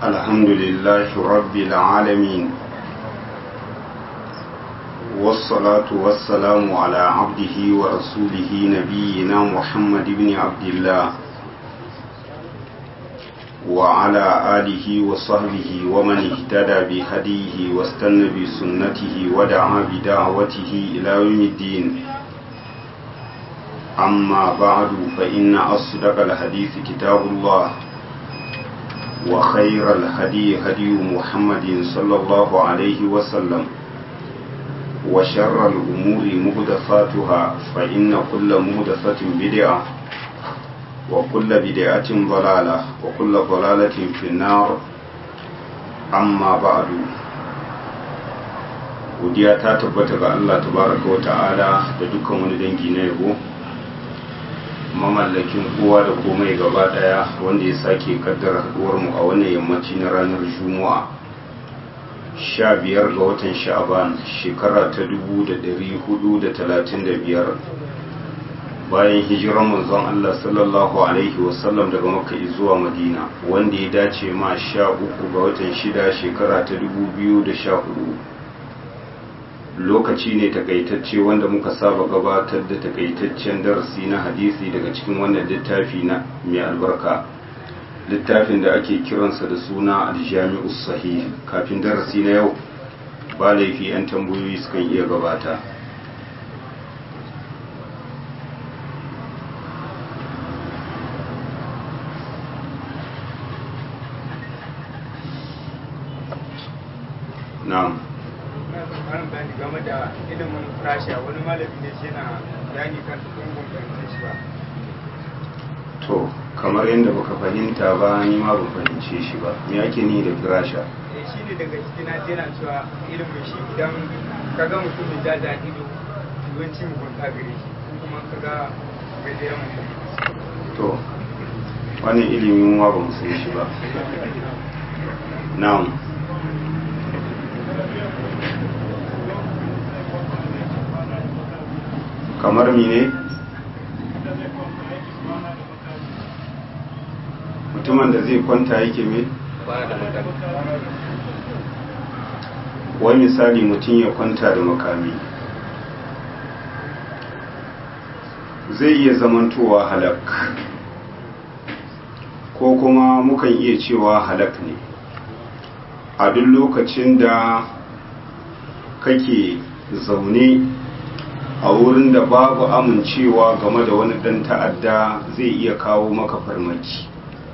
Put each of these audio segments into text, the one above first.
الحمد لله رب العالمين والصلاة والسلام على عبده ورسوله نبينا محمد بن عبد الله وعلى آله وصحبه ومن اهتدى بهديه واستنى بسنته ودعا بدعوته إلى يوم الدين. أما بعد فإن أصدق الحديث كتاب الله وخير الهدي هدي محمد صلى الله عليه وسلم وشر الأمور محدثاتها فإن كل محدثة بدعة وكل بدعة ضلالة وكل ضلالة في النار. أما بعد godiya ta tabbata ga Allah tabaraka wa ta'ala da dukkan wani dangi na yabo, mamallakin kowa da komai gaba daya, wanda ya sake kaddara haduwar mu a wannan yammaci na ranar Juma'a 15 ga watan Sha'ban shekara ta 1435 bayan hijiran manzon Allah sallallahu alaihi wasallam daga Makka zuwa Madina, wanda ya dace ma 13 ga watan 6 shekara ta 2014. Lokaci ne takaitacce wanda muka saba gabatar da takaitaccen darasi na hadisi daga cikin wannan littafi na mai albarka, littafin da ake kiransa da suna Al-Jami'us Sahih. Kafin darasi na yau ba laifi 'yan tambayoyi sukan iya gabata. Na'am. Karin bayani game da ilimin rasha, wani malami ne shi yana bayani kan gungun fahimtar shi ba. To, kamar yadda baka fahimta ba, ni ma ban fahimce shi ba. Me ake ni da firasha? Shi ne daga cikin yana cewa ilimin shi idan ka ga mutum da jaja ido, yawanci mugunta gare shi, kuma ka ga bai da yawan To, wannan ilimin ma ba mu san shi ba. Na'am. Kamar mine mutumin da zai kwanta yake me wani misali mutum ya kwanta da makami zai iya zamantowa halak, ko kuma mukan iya cewa halak ne a duk lokacin da kake zaune a wurin da babu amincewa game da wani ɗan ta'adda zai iya kawo maka farmaki.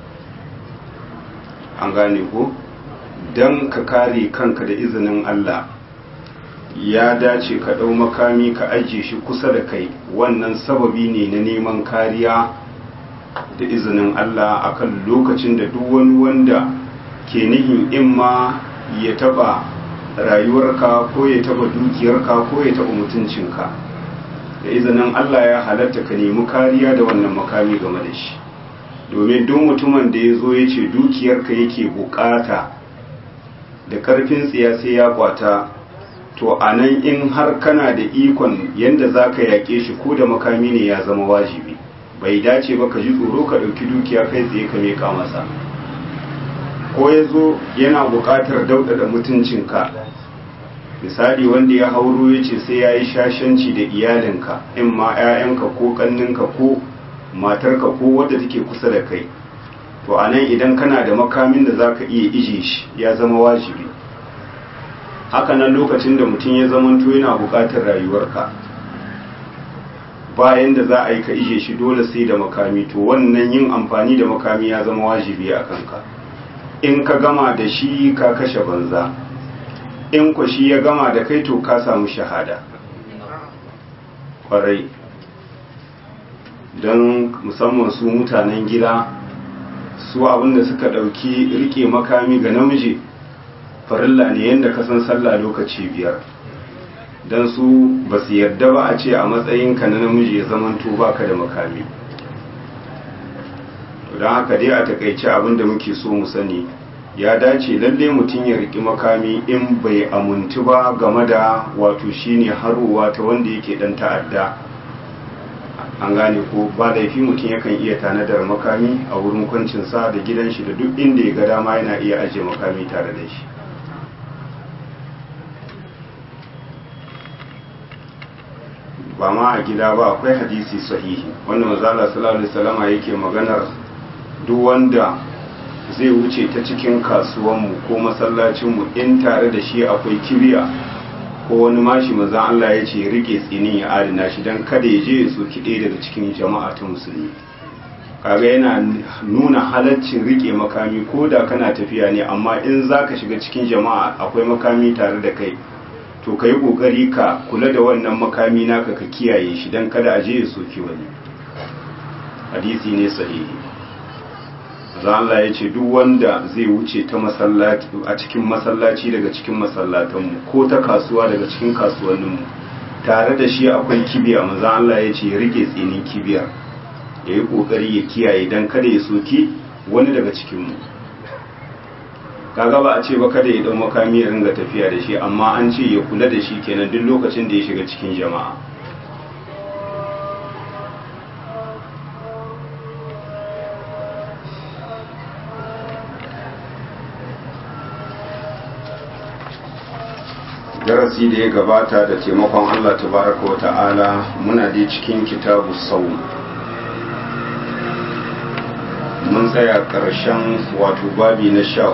An gane ko? Don ka kare kanka da izinin Allah ya dace ka ɗau makami ka ajiye shi kusa da kai, wannan sababi ne na neman kariya da izinin Allah akan lokacin da duk wani wanda ke nihin imma ya taba rayuwarka ko ya taba dukiyarka ko ya taba mutuncinka, da izinin Allah ya halatta ka nemi kariya da wannan makami game da shi. Domin duk mutumin da ya zo ya ce dukiyarka yake bukata da karfin tsiya sai ya kwata, to a nan in har kana da ikon yadda za ka yaƙe shi ko da makami ne ya zama wajibi. Bai dace ba ka ji tsoro ka ɗauki dukiya kai tsaye ka meƙa masa. Ko ya zo yana buƙatar daudada mutuncinka, misali wanda ya hauro ya ce sai ya yi shashanci da iyalinka, in ma 'ya'yanka ko ƙanninka ko matarka ko wadda take kusa da kai, to a nan idan kana da makamin da za ka iya ije shi ya zama wajibi. Haka nan lokacin da mutum ya zamanto yana buƙatar rayuwarka, bayan da za a yi ka ije shi dole sai da makami, to wannan yin amfani da makami ya zama wajibi a kanka. In ka gama da shi ka kashe banza, in ku shi ya gama da kai to ka samu shahada kwarai. Don musamman su mutanen gida, su abinda suka ɗauki rike makami ga namiji farilla ne yadda ka san sallah lokaci 5, don su ba su yarda ba a ce a matsayinka na namiji ya zamanto baka da makami. Don haka dai a takaice abinda muke so mu sani, ya dace lalle mutum ya riki makami in bai amuntu ba game da wato shine harowa ta wanda yake dan ta'adda, an gane ko ba laifi mutum yakan iya tanadar makami a wurin kwancinsa da gidan shi da duk inda ya ga dama yana iya ajiye makami tare da shi. Ba ma a gida ba, akwai hadisi sahihi wanda manzala sallallahu alaihi wasallama yake maganar duk wanda zai wuce ta cikin kasuwanmu ko masallacinmu in tare da shi akwai kibiya ko wani mashi maza Allah ya ce rike tsinin ya adana shi don kada ya je ya soki ɗaya daga cikin jama'a ta musulmi. Kaga yana nuna halaccin rike makami ko da kana tafiya ne, amma in za ka shiga cikin jama'a akwai makami tare da kai to ka yi ƙoƙari ka kula da wannan makami naka ka kiyaye shi don kada a je ya soki wani. Hadisi ne sahihi. Allah ya ce duk wanda zai wuce ta masallaci a cikin masallaci daga cikin masallatanmu ko ta kasuwa daga cikin kasuwanninmu tare da shi akwai kibiya, manzo Allah ya ce ya rike tsinin kibiyar, ya yi kokari ya kiyaye dan kada ya soki wani daga cikinmu. Kaga ba a ce ba kada ya dau makami ya ringa tafiya da shi, amma an ce ya kula da shi kenan duk lokacin da ya shiga cikin jama'a. Darasi da ya gabata da taimakon Allah tabaraka wa ta'ala muna dai cikin kitabu sawm, mun tsaya ƙarshen wato babi na 14,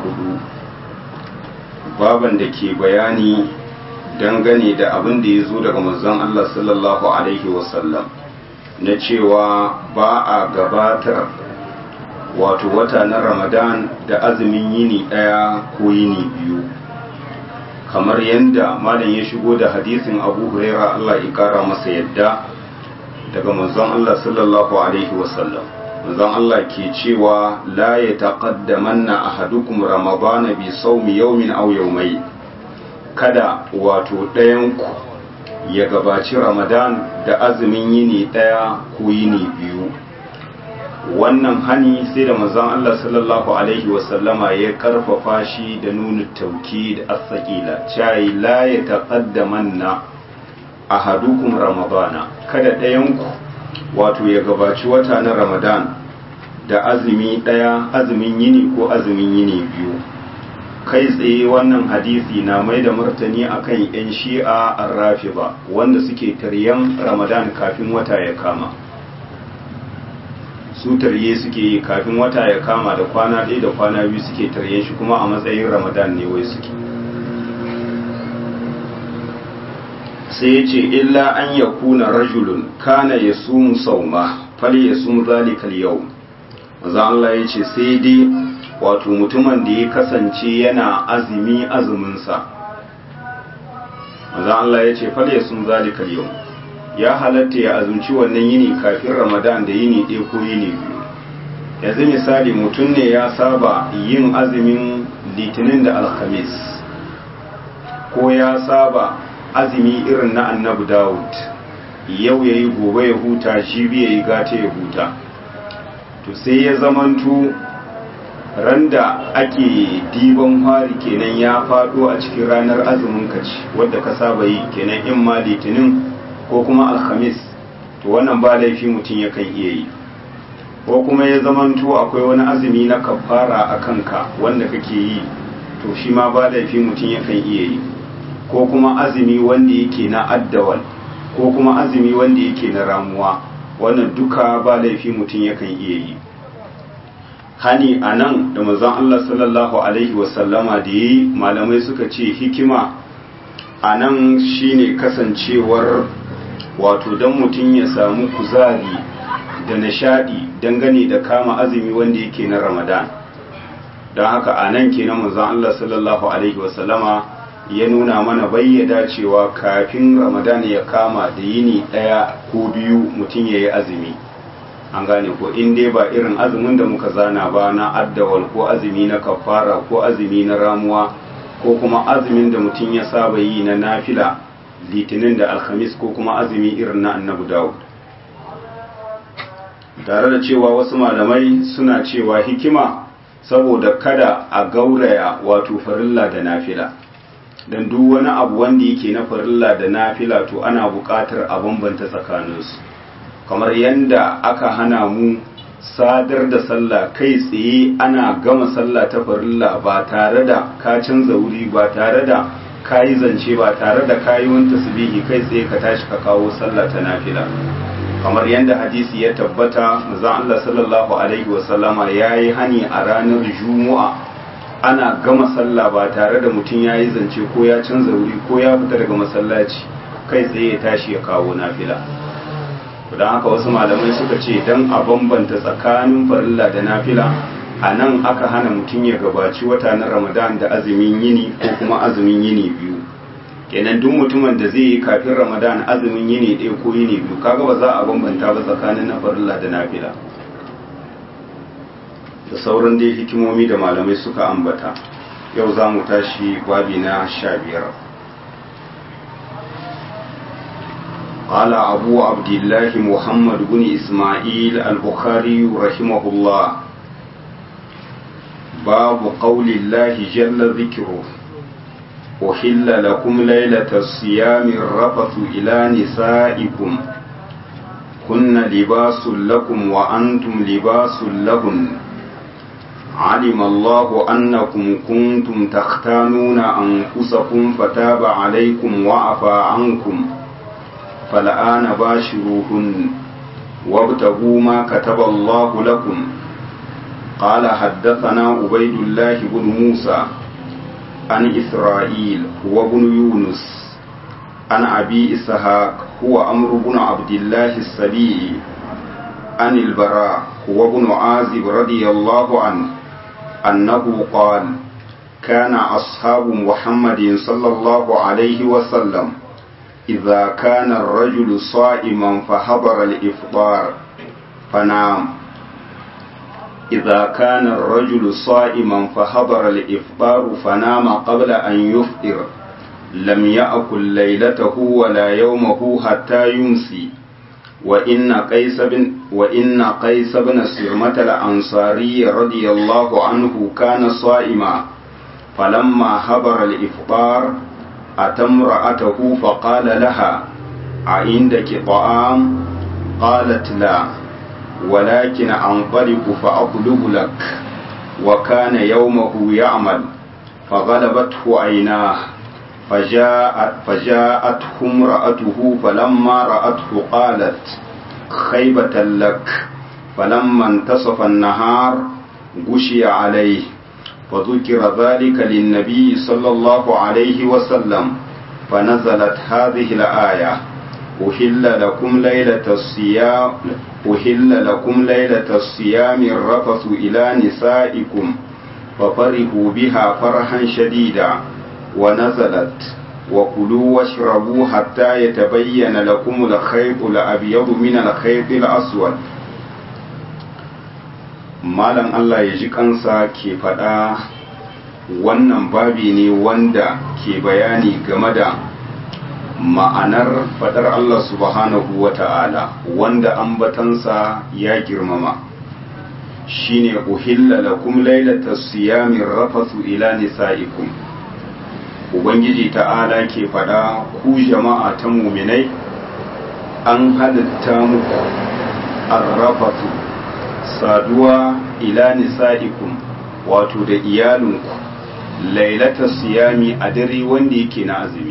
baban da ke bayani dangane da abin da ya zo daga manzon Allah sallallahu alaihi wasallam na cewa ba a gabatar wato wata na Ramadan da azumin yini ɗaya ko yini biyu, kamar yadda malam ya shigo da hadisin Abu Huraira Allah ya kara masa yadda daga manzon Allah sallallahu alaihi wasallam. Manzon Allah ke cewa la yataqaddamanna ahadukum ramadana bi sawmi yawmin aw yawmayn, kada wato ɗayan ku ya gabaci Ramadan da azumin yini ɗaya ko yini biyu. Wannan hani sai da manzon Allah sallallahu alaihi wasallama ya karfafa shi da nuna tauki da asaqila, cai la ya taqaddamanna ahadukum ramadana, kada ɗayanku wato ya gabaci wata na Ramadan da azumi ɗaya, azumin yini ko azumin yini biyu. Kai tsaye wannan hadisi na mai da martani akan yan shi'a ar-rafida wanda suke taryan Ramadan kafin wata ya kama. Su tarye suke yi kafin wata ya kama da kwana ɗaya da kwana biyu suke taryen shi, kuma a matsayin Ramadan ne wai suke. Sai ya ce illa an ya kuna rajulun kana ya sumu sauma fali ya sumu zalikal yau. Maza Allah ya ce sai dai wato mutumin da ya kasance yana azumi azuminsa, maza Allah ya ce fali ya sumu zalikal yau, ya halatta ya azumci wannan yini kafin Ramadan da yini ɗaya ko yini biyu. Yanzu misali mutum ne ya saba yin azumin litinin da alhamis, ko ya saba azumi irin na annabi Dawud, yau ya yi gobe ya huta, jibi ya yi gata ya huta. To sai ya zamanto randa ake diban fari kenan ya faɗo a cikin ranar azumin kaci wadda ka saba yi kenan, in ma litinin ko kuma alhamis, to wannan ba laifi mutum yakan iya yi. Ko kuma ya zamanto akwai wani azumi na kafara a kanka wanda kake yi, to shi ma ba laifi mutum yakan iya yi. Ko kuma azumi wanda yake na addawal, ko kuma azumi wanda yake na ramuwa, wannan duka ba laifi mutum yakan iya yi. Hani a nan da manzon Allah sallallahu alaihi wasallama da yi, malamai suka ce hikima a nan shine kasancewar wato don mutum ya samu kuzari da nishadi dangane da kama azumi wanda yake na Ramadan. Don haka a nan kenan manzon Allah sallallahu alaihi wasallama ya nuna mana bayyada cewa kafin Ramadan ya kama da yini ɗaya ko biyu mutum ya yi azumi. An gane ko in dai ba irin azumin da muka zana ba na addawal ko azumi na kafara ko azumi na ramuwa ko kuma azumin da mutum ya saba yi na nafila litinin da alhamis ko kuma azumi irin na annabi Dawud. Tare da cewa wasu malamai suna cewa hikima saboda kada a gauraya wato farilla da nafila, don duk wani abu wanda yake na farilla da nafila to ana buƙatar a bambanta tsakaninsu. kamar yadda aka hana mu sadar da sallah kai tsaye ana gama sallah ta farilla ba tare da ka canza wuri ba tare da ka yi zance ba tare da ka yi wani tasbihi kai tsaye ka tashi ka kawo sallah ta nafila kamar yadda hadisi ya tabbata manzon Allah sallallahu alaihi wasallama yayi hani a ranar Juma'a ana gama sallah ba tare da mutum yayi zance ko ya canza wuri ko ya fita daga masallaci kai tsaye ya tashi ya kawo nafila. Don haka wasu malamai suka ce dan a bambanta tsakanin farilla da nafila a nan aka hana mutum ya gabaci wata na Ramadan da azumin yini ko kuma azumin yini biyu. Kenan duk mutumin da zai yi kafin Ramadan azumin yini ɗaya ko yini biyu kaga ba za a bambanta ba tsakanin na farilla da nafila. Da sauran dai hikimomi da malamai suka ambata. Yau za mu tashi babi na 15. قال أبو عبد الله محمد بن إسماعيل البخاري رحمه الله باب قول الله جل ذكره أحل لكم ليلة الصيام الرفث إلى نسائكم كن لباس لكم وأنتم لباس لهن علم الله أنكم كنتم تختانون أنفسكم فتاب عليكم وعفى عنكم فالآن باشروهن وابتغوا ما كتب الله لكم. قال حدثنا عبيد الله بن موسى عن إسرائيل هو بن يونس عن أبي إسحاق هو عمرو بن عبد الله السبيعي عن البراء هو بن عازب رضي الله عنه أنه قال كان أصحاب محمد صلى الله عليه وسلم إذا كان الرجل صائما فحضر الإفطار فنام إذا كان الرجل صائما فحضر الإفطار فنام قبل أن يفطر لم يأكل ليلته ولا يومه حتى يمسي. وإن قيس بن سرمة الأنصاري رضي الله عنه كان صائما فلما حضر الإفطار أتى امرأته فقال لها عندك طعام؟ قالت لا ولكن أنطلق فأطلب لك. وكان يومه يعمل فغلبته عيناه فجاءته امرأته فلما رأته قالت خيبة لك. فلما انتصف النهار غشي عليه فذكر ذلك للنبي صلى الله عليه وسلم فنزلت هذه الآية أحل لكم ليلة الصيام الرفث إلى نسائكم ففرحوا بها فرحا شديدا ونزلت وكلوا واشربوا حتى يتبين لكم الخيط الأبيض من الخيط الأسود. malam Allah ya ji kansa ke faɗa wannan babi ne wanda ke bayani game da ma'anar faɗar Allah subhanahu wa ta'ala wanda ambatansa ya girmama shine uhilla lakum lailatas siyami rafathu ila nisaikum. Ubangiji ta'ala ke faɗa ku jama'a ta muminai an halitta muku arrafatu saduwa ila nisa'ikum wato da iyalinku lailatar siyami a dare wanda yake na azumi.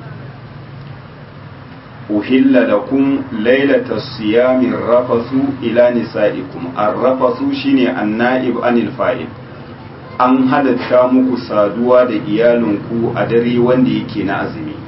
Uhilla lakum lailatar siyami rafasu ila nisa'ikum. Arrafasu shine anna'ib anil fa'il. An halatta muku saduwa da iyalinku a dare wanda yake na azumi.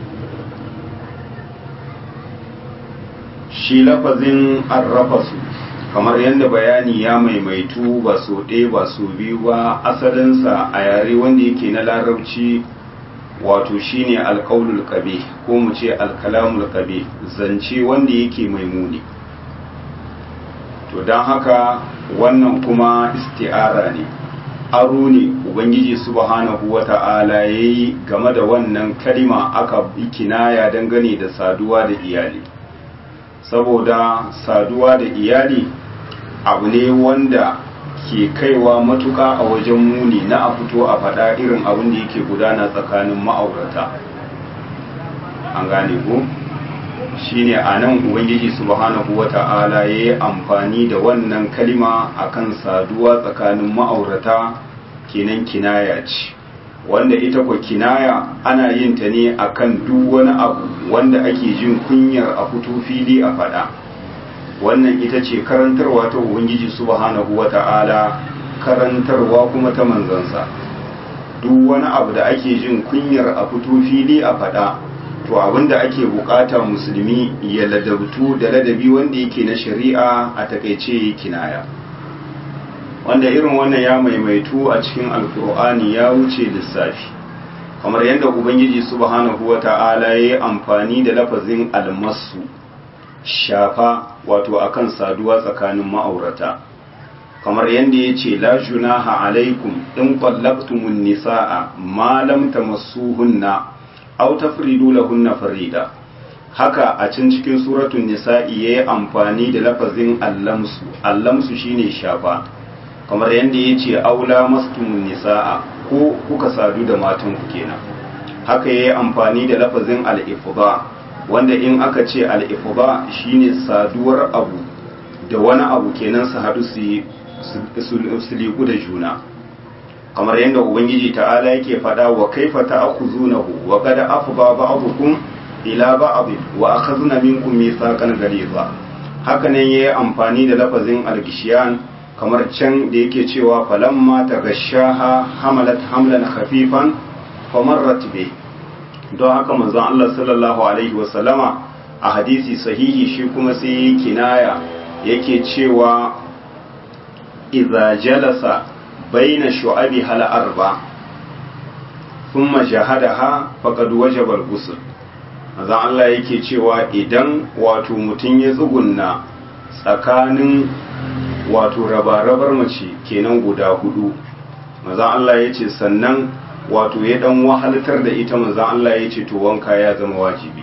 Shi lafazin arrafasu kamar yadda bayani ya maimaitu ba so ɗaya ba so biyu ba, asalinsa a yare wanda yake na larabci wato shine alƙaulul qabi ko mu ce alkalamul qabi, zance wanda yake mai muni. To don haka wannan kuma isti'ara ne, aro ne ubangiji subhanahu wata'ala yayi game da wannan kalima aka kinaya dangane da saduwa da iyali. Saboda saduwa da iyali abu ne wanda ke kaiwa matuƙa a wajen muni na a fito a faɗa irin abin da yake gudana tsakanin ma'aurata. An gane ko? shine anan ubangiji subhanahu wata'ala yayi amfani da wannan kalima akan saduwa tsakanin ma'aurata, kenan kinaya ce, wanda ita ko kinaya ana yin ta ne akan duk wani abu wanda ake jin kunyar a fito fili a faɗa. Wannan ita ce karantarwa ta ubangiji subhanahu wata'ala, karantarwa kuma ta manzansa. Duk wani abu da ake jin kunyar a fito fili a faɗa, to abinda ake bukata musulmi ya ladabtu da ladabi wanda yake na shari'a, a takaice kinaya. Wanda irin wannan ya maimaitu a cikin alkur'ani ya wuce lissafi, kamar yadda ubangiji subhanahu wata'ala ya yi amfani da lafazin almasu, shafa, wato akan saduwa tsakanin ma'aurata, kamar yadda ya ce la junaha alaikum in qallaqtumun nisaa ma lam tamassuhunna aw tafridu lahunna farida. Haka a cikin suratul nisa'i yayi amfani da lafazin allamsu. Allamsu shine shafa, kamar yadda ya ce aula mastumun nisaa, ko kuka sadu da matan ku kenan. Haka yayi amfani da lafazin al-ifda, wanda in aka ce al-ifda shine saduwar abu da wani abu kenan su hadu su liku da juna, kamar yadda ubangiji ta'ala yake fada wa kaifa ta'khuzunahu wa qad afda ba'dukum ila ba'd wa akhadna minkum mithaqan ghaliza. Haka ne yayi amfani da lafazin al-gishiyan, kamar can da yake cewa falamma taghashaha hamalat hamlan khafifan famarrat bi. Don haka manzon Allah sallallahu alaihi wa sallama a hadisi sahihi shi kuma sai kinaya yake cewa idza jalasa baina shu'abiha al-arba thumma jahadaha faqad wajaba al-ghusl. Manzon Allah yake cewa idan wato mutun ya tsugunna tsakanin wato rabar mace kenan guda hudu, manzon Allah yace sannan wato ya dan wahaltar da ita, manzon Allah yace to wanka ya zama wajibi.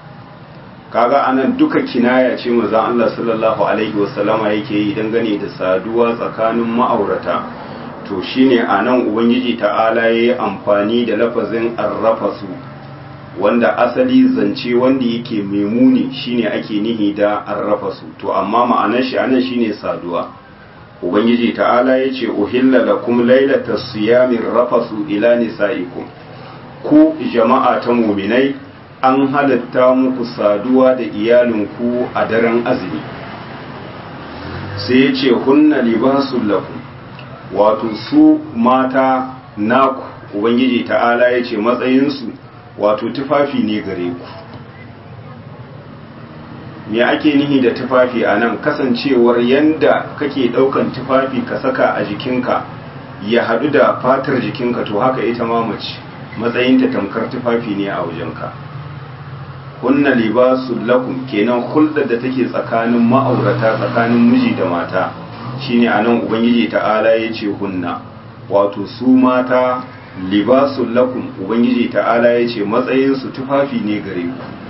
Kaga anan duka kinaya ce manzon Allah sallallahu alaihi wasallama yake yi dangane da saduwa tsakanin ma'aurata. To shine anan ubangiji ta'ala yayi amfani da lafazin arrafasu, wanda asali zance wanda yake memuni shine ake nihi da arrafasu, to amma ma'anar shi anan shine saduwa. Ubangiji ta'ala yace uhilla lakum lailatas siyamir rafasu ila nisaikum, ku jama'a ta mu'minai an halatta muku saduwa da iyalinku a daren azumi. Sai ya ce hunna libasul lakum, wato su mata naku ubangiji ta'ala ya ce matsayinsu wato tufafi ne gare ku. Me ake nihi da tufafi a nan? Kasancewar yanda kake ɗaukan tufafi ka saka a jikinka ya haɗu da fatar jikinka, to haka ita ma mace matsayinta tamkar tufafi ne a wajenka. Hunna libasul lakum, kenan hulɗar da take tsakanin ma'aurata, tsakanin miji da mata, shine anan ubangiji ta'ala ya ce hunna, wato su mata libasul lakum, ubangiji ta'ala ya ce matsayinsu tufafi ne gare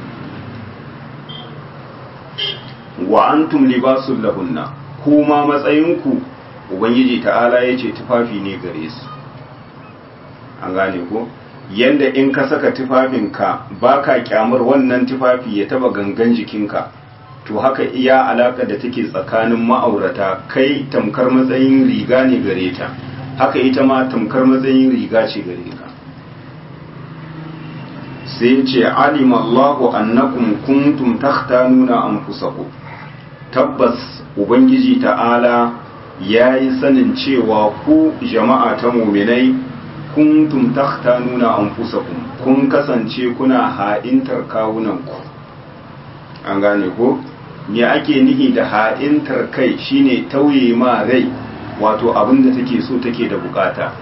ku. Wa antum libasul lahunna, kuma matsayinku ubangiji ta'ala ya ce tufafi ne gare su. An gane ko? Yanda in ka saka tufafinka ba ka kyamar wannan tufafi ya taba gangan jikinka, to haka iya alaka da take tsakanin ma'aurata, kai tamkar matsayin riga ne gare ta, haka ita ma tamkar matsayin riga ce gare ka. Sai ce alima Allahu annakum kuntum takhtanuna anfusakum, tabbas ubangiji ta'ala yayi sanin cewa ku jama'a ta mu'minai kuntum takhtanuna anfusakum, kun kasance kuna ha'intar kawunanku. An gane ko? Me ake nihi da ha'intar kai? Shine tauye ma rai wato abinda take so, take da bukata.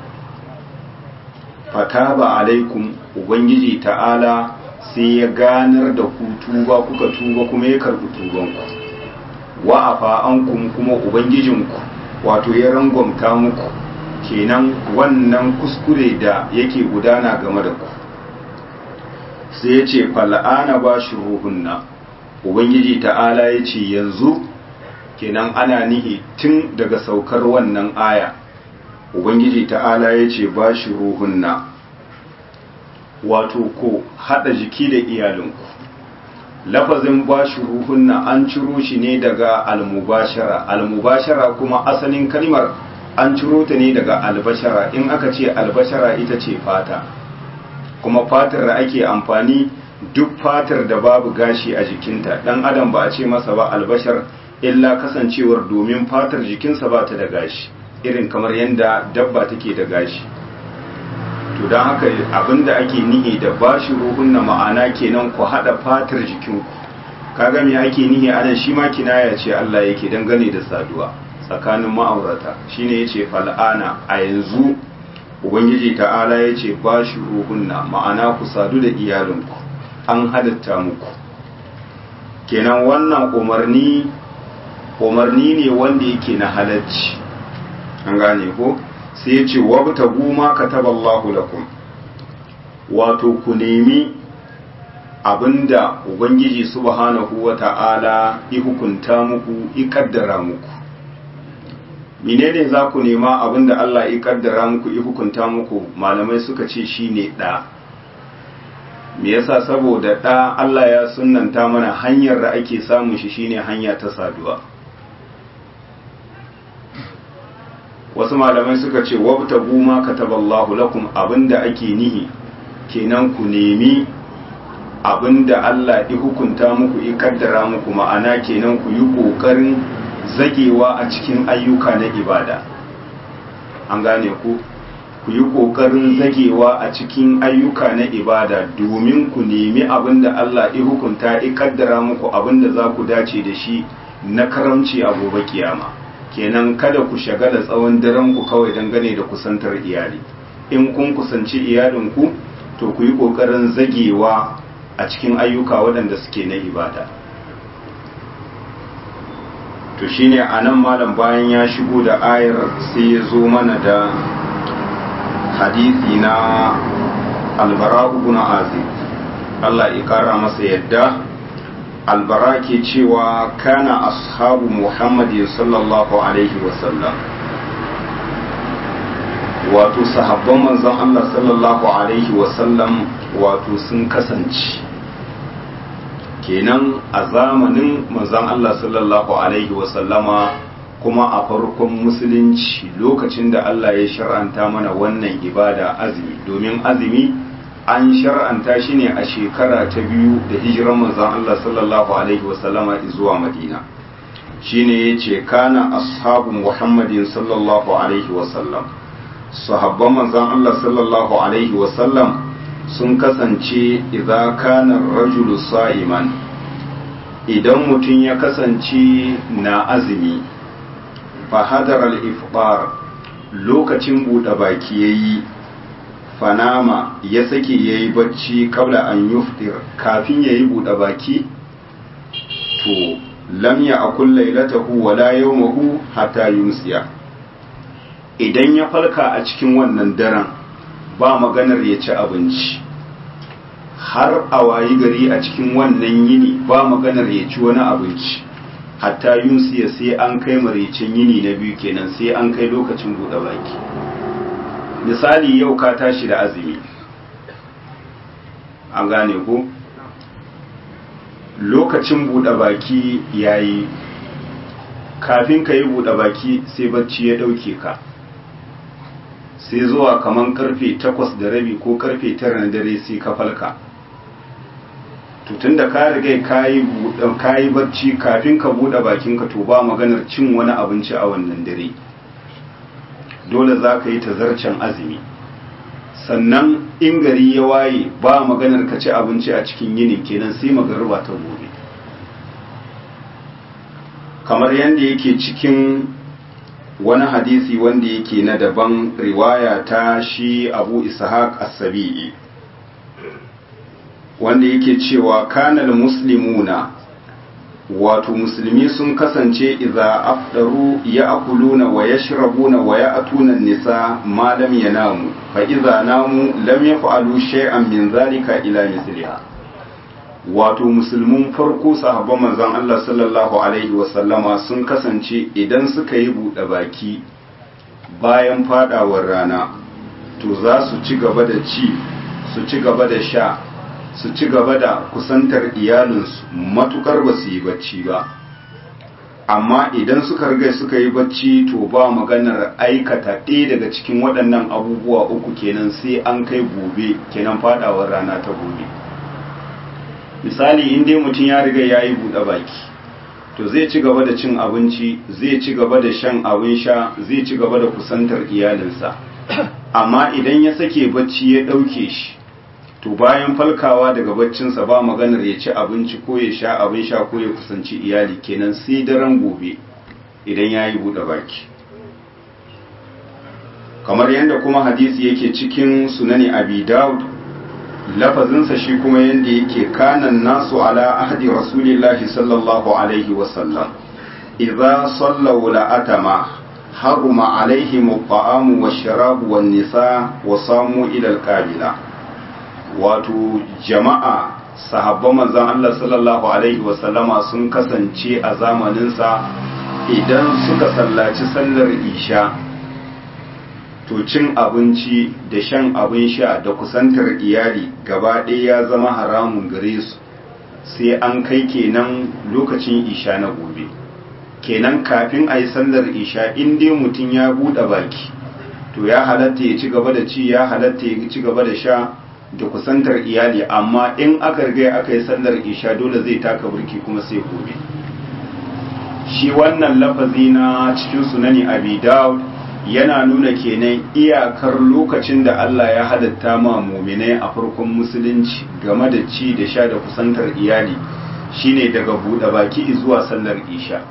Fataba alaikum, ubangiji ta'ala sai ya ganar da ku tuba, kuka tuba kuma ya karbi tubanku. Wa afa ankum, kuma ubangijinku wato ya rangwamta muku kenan wannan kuskure da yake gudana game da ku. Sai ya ce fal'ana ba shi ruhunna, ubangiji ta'ala ya ce yanzu kenan ana nihi tun daga saukar wannan aya, ubangiji ta'ala ya ce ba shi ruhunna, wato ko haɗa jiki da iyalinku. lafazin bashiruhunna an ciro shi ne daga almubashara, almubashara kuma asalin kalmar an ciro ta ne daga albashara. In aka ce albashara ita ce fata, kuma fatar da ake amfani duk fatar da babu gashi a jikinta. Dan adam ba a ce masa ba albashar illa kasancewar domin fatar jikinsa ba ta da gashi irin kamar yadda dabba take da gashi. To don haka abinda ake nihi da bashiruhunna ma'ana kenan ku hada fatar jikinku. Kaga me ake nihi anan shi ma kinaya ce Allah yake dangane da saduwa tsakanin ma'aurata. Shine yace fal'ana, a yanzu ubangiji ta'ala yace bashiruhunna ma'ana ku sadu da iyalinku, an halatta muku. Kenan wannan umarni ne wanda yake na halacci, an gane ko? Sai ya ce wabtagu ma kataballahu lakum, wato ku nemi abinda ubangiji subhanahu wata'ala ya hukunta muku, ya kaddara muku. Menene za ku nema abinda Allah ya kaddara muku, ya hukunta muku? Malamai suka ce shine da. Me yasa? Saboda da Allah ya sunnanta mana hanyar da ake samun shi shine hanya ta saduwa. Wasu malamai suka ce wabtagu ma kataballahu lakum, abinda ake nihi kenan ku nemi abinda Allah ya hukunta muku, ya kaddara muku, ma'ana kenan ku yi kokarin zagewa a cikin ayyuka na ibada. An gane ku yi kokarin zagewa a cikin ayyuka na ibada domin ku nemi abinda Allah ya hukunta, ya kaddara muku, abinda za ku dace da shi na karamci a gobe kiyama. Kenan kada ku shagala tsawon daren ku kawai dangane da kusantar iyali. In kun kusanci iyalinku to ku yi kokarin zagewa a cikin ayyuka waɗanda suke na ibada. To shine anan malam bayan ya shigo da ayar sai ya zo mana da hadisi na Albara ibn Azib, Allah ya kara masa yadda. Albara ke cewa kana ashabu Muhammadin sallallahu alaihi wasallam, wato sahabban manzon Allah sallallahu alaihi wasallam wato sun kasance kenan a zamanin manzon Allah sallallahu alaihi wasallama, kuma a farkon musulunci lokacin da Allah ya shar'anta mana wannan ibada azumi. Domin azumi an shar'anta shi ne a shekara ta 2 da hijiran manzon Allah sallallahu alaihi wasallama zuwa Madina. Shine yace kana ashabu Muhammadin sallallahu alaihi wasallam, sahabban manzon Allah sallallahu alaihi wasallam sun kasance idza kana rajulu sa'iman, idan mutum ya kasance na azumi, fa hadara al-ifṭar, lokacin buɗe baki yayi, fanama ya sake yayi bacci kabla an yuftir, kafin yayi buɗe baki, to lam ya'kul laylatahu wala yawmahu hatta yumsiya. Idan ya falka a cikin wannan daren ba maganar ya ci abinci, har a wayi gari a cikin wannan yini ba maganar ya ci wani abinci, hatta yumsiya, sai an kai maraicin yini na biyu kenan, sai an kai lokacin buɗe baki. Misali yau ka tashi da azumi, an gane ko? Lokacin buɗe baki yayi, kafin ka yi buɗe baki sai bacci ya ɗauke ka, sai zuwa kaman karfe 8:30 ko karfe 9 na dare sai ka falka. Tutun da ka riga ka yi bacci kafin ka buɗe bakinka, to ba maganar cin wani abinci a wannan dare. Dole za ka yi tazarcen azumi. Sannan in gari ya waye ba maganar ka ci abinci a cikin yinin, kenan sai magariba ta gobe. Kamar yadda yake cikin wani hadisi wanda yake na daban, riwaya ta shi Abu Ishaq as-Sabi'i, wanda yake cewa kanal muslimuna, wato musulmi sun kasance idza afdaru ya'kuluna wa yashrabuna wa ya'tuna an-nisa ma lam yanamu, fa idza namu lam yaf'alu shay'an min zalika ila misliha. Wato musulmin farko sahabban manzon Allah sallallahu alaihi wa sallama sun kasance idan suka yi buɗe baki bayan fadawar rana, to za su ci gaba da ci, su ci gaba da sha su ci gaba da kusantar iyalinsu matukar ba su yi bacci ba, amma idan suka riga suka yi bacci to ba maganar aikata ɗaya daga cikin waɗannan abubuwa uku kenan sai an kai gobe, kenan fadawar rana ta gobe. Misali in dai mutum ya riga ya yi buɗe baki, to zai ci gaba da cin abinci, zai ci gaba da shan abin sha, zai ci gaba da kusantar iyalinsa. Amma idan ya sake bacci ya ɗauke shi, to bayan falkawa daga baccinsa ba maganar ya ci abinci ko ya sha abin sha ko ya kusanci iyali, kenan sai daren gobe idan ya yi buɗe baki. Kamar yadda kuma hadisi yake cikin sunani Abi Dawud, lafazinsa shi kuma yadda yake kanan nasu ala ahdi rasulillahi sallallahu alaihi wasallam idza sallaw la'atama haruma alaihim at-ta'amu wash-sharabu wan-nisa wa samu ila al-qabila. Wato jama'a sahabban manzon Allah sallallahu alaihi wasallama sun kasance a zamaninsa idan suka sallaci sallar isha to cin abinci da shan abin sha da kusantar iyali gaba ɗaya ya zama haramun gare su sai an kai kenan lokacin isha na gobe. Kenan kafin a yi sallar isha in dai mutum ya buɗe baki to ya halatta ya ci gaba da ci, ya halatta ya ci gaba da sha da kusantar iyali, amma in aka riga aka yi sallar isha dole zai taka burki kuma sai gobe. Shi wannan lafazi na cikin sunani Abi Dawud yana nuna kenan iyakar lokacin da Allah ya halatta ma muminai a farkon musulunci game da ci da sha da kusantar iyali shine daga buɗe baki zuwa sallar isha.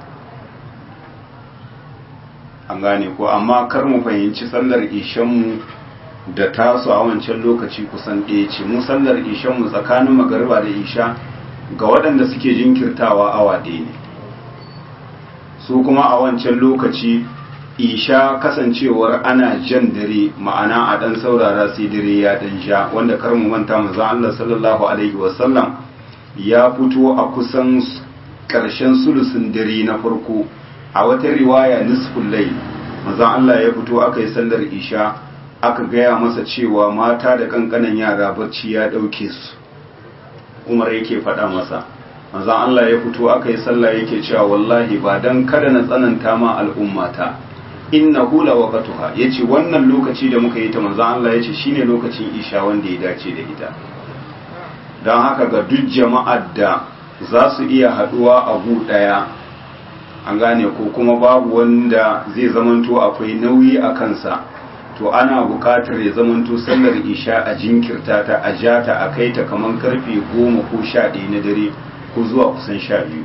An gane ko, amma kar mu fahimci sallar ishanmu da tasu a wancan lokaci kusan ɗaya ce. Mu sallar ishanmu tsakanin magariba da isha ga waɗanda suke jinkirtawa awa ɗaya ne, su kuma a wancan lokaci isha kasancewar ana jan dare, ma'ana a ɗan saurara sai dare ya ɗan sha, wanda kar mu manta manzon Allah sallallahu alaihi wasallam ya fito a kusan ƙarshen sulusun dare na farko, a wata riwaya nisful layl manzon Allah ya fito aka yi sallar isha, aka gaya masa cewa mata da kankanan yara barci ya ɗauke su. Umar yake faɗa masa, manzon Allah ya fito aka yi sallah yake cewa wallahi ba dan kada na tsananta ma al'ummata, innahu la waqtuha, yace wannan lokaci da muka yi ta manzon Allah yace shine lokacin isha wanda ya dace da ita. Dan haka ga duk jama'ar da za su iya haduwa a gu daya, an gane ko kuma babu wanda zai zamanto akwai nauyi a kansa, to ana buƙatar ya zamanto sallar isha a jinkirta ta, a jata a kai ta kaman karfe 10 ko 11 na dare ko zuwa kusan 12.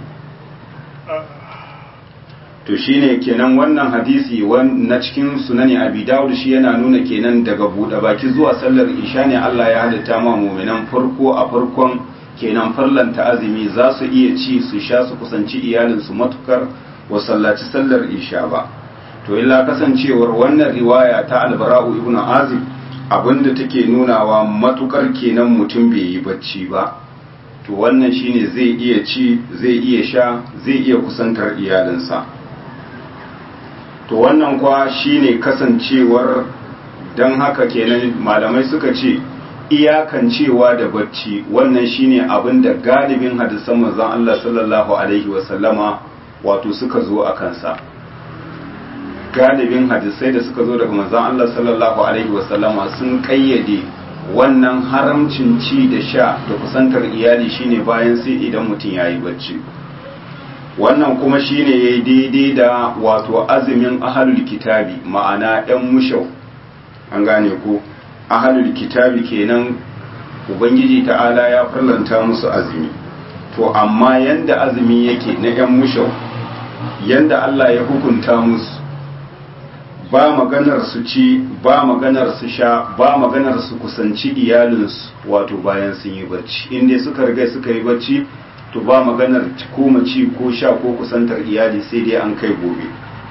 To shine kenan wannan hadisi na cikin sunani Abi Dawud shi yana nuna kenan daga buɗe baki zuwa sallar isha ne Allah ya halitta ma mu'minan farko a farkon kenan farlanta azumi za su iya ci su sha su kusanci iyalinsu matukar wa sallaci sallar isha ba. To illa kasancewar wannan riwaya ta Al-Bara'u ibn Azib abinda take nunawa matukar kenan mutum bai yi bacci ba, to wannan shine zai iya ci, zai iya sha, zai iya kusantar iyalinsa. To wannan kwa shine kasancewar, dan haka kenan malamai suka ce iyakancewa da bacci wannan shine abinda galibin hadisan manzon Allah sallallahu alaihi wasallama wato suka zo a kansa. Galibin hadisai da suka zo daga manzon Allah sallallahu alaihi wasallama sun kayyade wannan haramcin ci da sha da kusantar iyali shine bayan sai idan mutum yayi bacci. Wannan kuma shine yayi daidai da wato azumin ahlul kitabi, ma'ana ɗan mushau, an gane ko ahlul kitabi kenan ubangiji ta'ala ya farlanta musu azumi. To amma yanda azumi yake na ɗan mushau, yanda Allah ya hukunta musu, ba maganar su ci, ba maganar su sha, ba maganar su kusanci iyalinsu wato bayan sun yi bacci. Inda suka riga suka yi bacci to ba maganar ko ci ko sha ko kusantar iyali sai dai an kai gobe.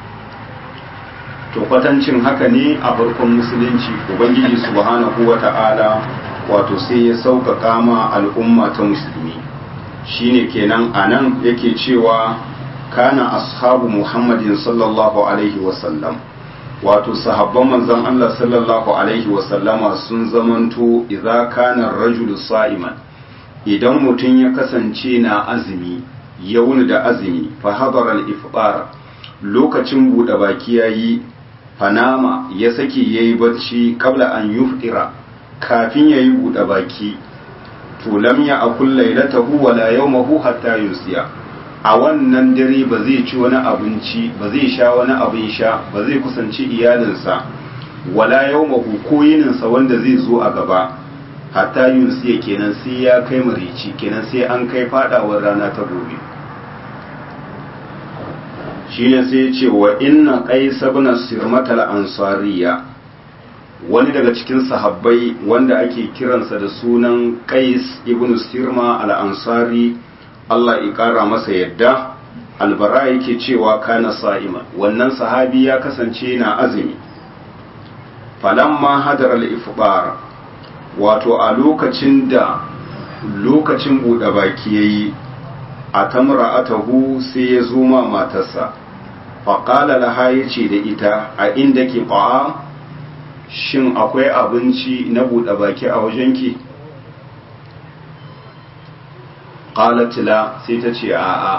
To kwatancin haka ne a farkon musulunci ubangiji subhanahu wata'ala wato sai ya sauƙaƙa ma al'umma ta musulmi. Shine kenan anan yake cewa kana ashabu muhammadin sallallahu alaihi wasallam, wato sahabban manzon Allah sallallahu alaihi wasallama sun zamanto idza kana rajulu sa'iman, idan mutum ya kasance na azumi ya wuni da azumi fa hadara al-ifṭar lokacin buɗe baki yayi fanama ya sake yayi bacci kabla an yuftira kafin yayi buɗe baki to lam ya akul laylatahu wala yawmahu hatta yusiya a wannan dare ba zai ci wani abinci ba zai sha wani abin sha ba zai kusanci iyalinsa wala yawmahu ko yininsa wanda zai zo a gaba hatta yusiya kenan sai ya kai marici kenan sai an kai fadawar rana ta gobe shine sai ya ce wa inna qais ibn sirmat al-ansariya wani daga cikin sahabbai wanda ake kiransa da sunan qais ibn sirma al-ansari Allah ya kara masa yadda albara yake cewa kana sa'ima wannan sahabi ya kasance na azumi falamma hadar al-ifbar wato a lokacin da lokacin buɗe baki yayi a tamra'atahu sai ya zo ma matarsa faƙala laha ya ce da ita a inda ke ƙwa'a shin akwai abinci na buɗe baki a wajenki ƙalatila sai ta ce a'a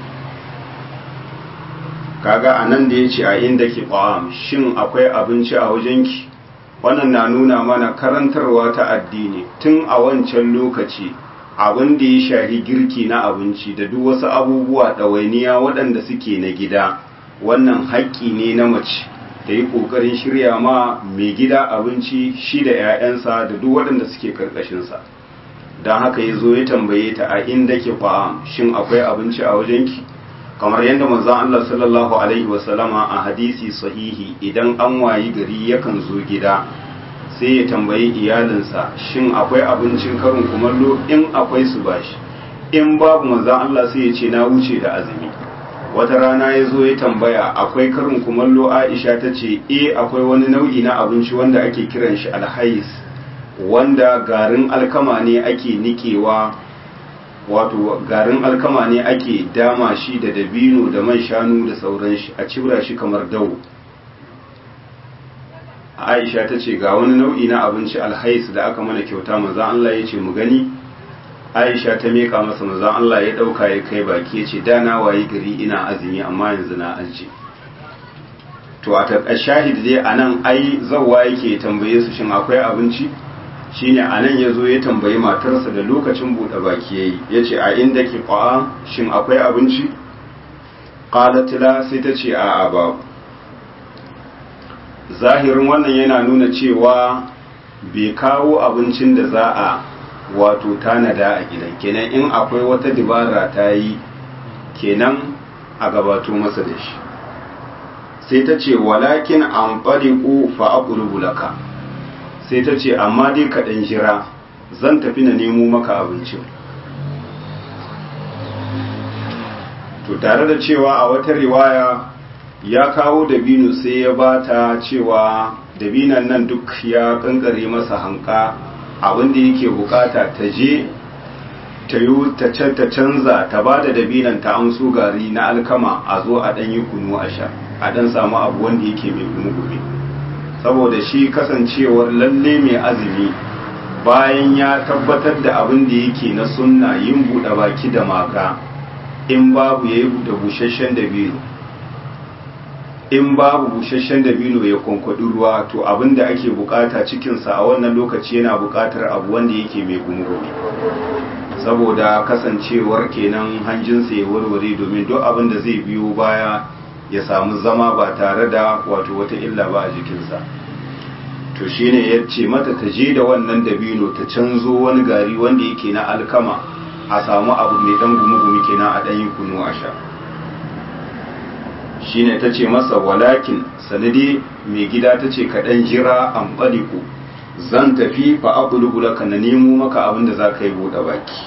kaga a nan da ya ce a inda ke ƙwa'a shin akwai abinci a wajenki wannan na nuna mana karantarwa ta addini tun a wancan lokaci abin da ya shahi girki na abinci da duk wasu abubuwa ɗawainiya waɗanda suke na gida wannan haƙƙi ne na mace da yi ƙoƙarin shirya ma mai gida abinci shi da 'ya'yansa da duk waɗanda suke ƙarƙashinsa don haka ya zo ya tambaye ta a inda ke fa'am shin akwai abinci a wajenki kamar yadda manzon Allah sallallahu alaihi wasallama a hadisi sahihi idan an wayi gari yakan zo gida sai ya tambayi iyalinsa shin akwai abincin karin kumallo in akwai su bashi in babu manzon Allah sai ya ce na wuce da azumi wata rana ya zo ya tambaya akwai karin kumallo Aisha ta ce akwai wani nau'i na abinci wanda ake kiran shi alhais wanda garin alkama ne ake nikewa wato garin alkama ne ake dama shi da dabino da man shanu da sauran shi a cibra shi kamar dawo Aisha ta ce ga wani nau'i na abinci alhais da aka mana kyauta manzon Allah ya ce mu gani Aisha ta meka masa manzon Allah ya dauka ya kai baki ya ce da na wayi gari ina azumi amma yanzu na aje to a shahid dai anan ai zawwa yake tambaye su shin akwai abinci shine anan yazo ya tambayi matarsa da lokacin bude baki yayi yace a inda ke qa'a shin akwai abinci qalat la sai ta ce a'a babu zahirin wannan yana nuna cewa bai kawo abincin da za a wato tanada a gidan kenan in akwai wata dibara ta yi kenan a gabato masa da shi sai ta ce walakin an fariku fa aqrubu laka sai ta ce amma dai ka dan jira zan tafi na nemo maka abincin to tare da cewa a wata riwaya ya kawo dabino sai ya bata cewa dabinan nan duk ya kankare masa hanka abinda yake bukata ta je ta yi ta canza ta ba da dabinan ta amso gari na alkama a zo a ɗan yi kunu a sha a ɗan samu abu wanda yake mai gumi saboda shi kasancewar lalle mai azumi bayan ya tabbatar da abin da yake na sunna yin buɗe baki da maka in babu ya yi da busasshen dabino in babu busasshen dabino ya kwankwaɗi ruwa to abin da ake bukata cikinsa a wannan lokaci yana bukatar abu wanda yake mai gungumi saboda kasancewar kenan hanjinsa ya warware domin duk abin da zai biyo baya ya samu zama ba tare da wato wata illa ba a jikinsa to shine ya ce mata ta je da wannan dabino ta canzo wani gari wanda yake na alkama a samu abu mai dan gumi-gumi kenan a ɗan yi kunu a sha shine ta ce masa walakin sanadi mai gida ta ce kaɗan jira an ɓaliku zan tafi fa abu laka na nemo maka abin da za ka yi buɗe baki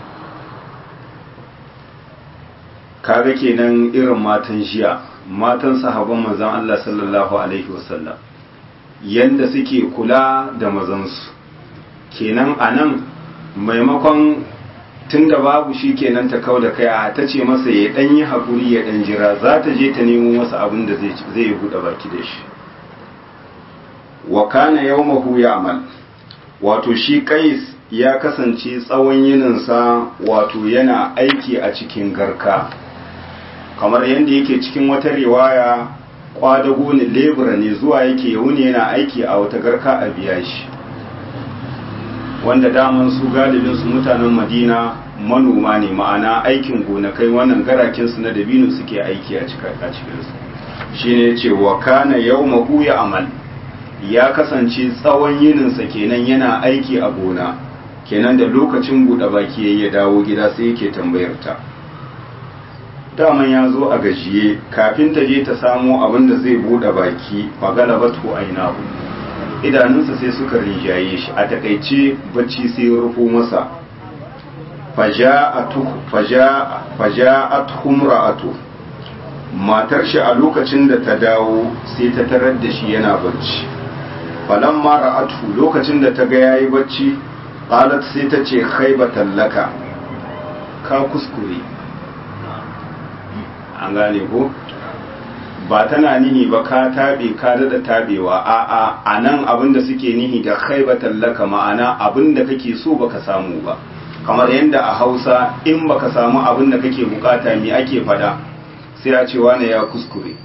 kaga kenan irin matan jiya matan sahabban manzon Allah sallallahu alaihi wasallam yanda suke kula da mazansu kenan anan maimakon tunda babu shi kenan ta kau da kai a ta ce masa ya dan yi hakuri ya dan jira za ta je ta nemo masa abin da zai buɗe baki da shi wa kana yawmahu ya'mal wato shi Qais ya kasance tsawon yininsa wato yana aiki a cikin garka, kamar yadda yake cikin wata riwaya kwadago ne, lebura ne, zuwa yake yauni yana aiki a wata garka a biya shi, wanda daman su galibinsu mutanen Madina manoma ne, ma'ana aikin gonakai, wannan garakinsu na dabino suke aiki a cikinsu. shi ne ce wa kana yawmahu ya amal, ya kasance tsawon yininsa kenan yana aiki a gona, kenan da lokacin buɗe baki ya dawo gida sai yake tambayar ta, daman ya zo a gajiye, kafin ta je ta samo abin da zai buɗe baki fagalabatu ainahu, idanunsa sai suka rinjaye shi, a takaice bacci sai ya rufo masa. faja'at humra'atu, matar shi a lokacin da ta dawo sai ta tarar da shi yana bacci. falamma ra'atu, lokacin da ta ga yayi bacci, qalat sai ta ce khaybatan laka, ka kuskure. an gane ko, ba tana nihi ba ka tabe ka da tabewa, a'a anan abinda suke nihi da khaybatan laka, ma'ana abinda kake so baka samu ba, kamar yadda a Hausa in baka samu abinda kake bukata me ake fada, sai a ce wane ya kuskure.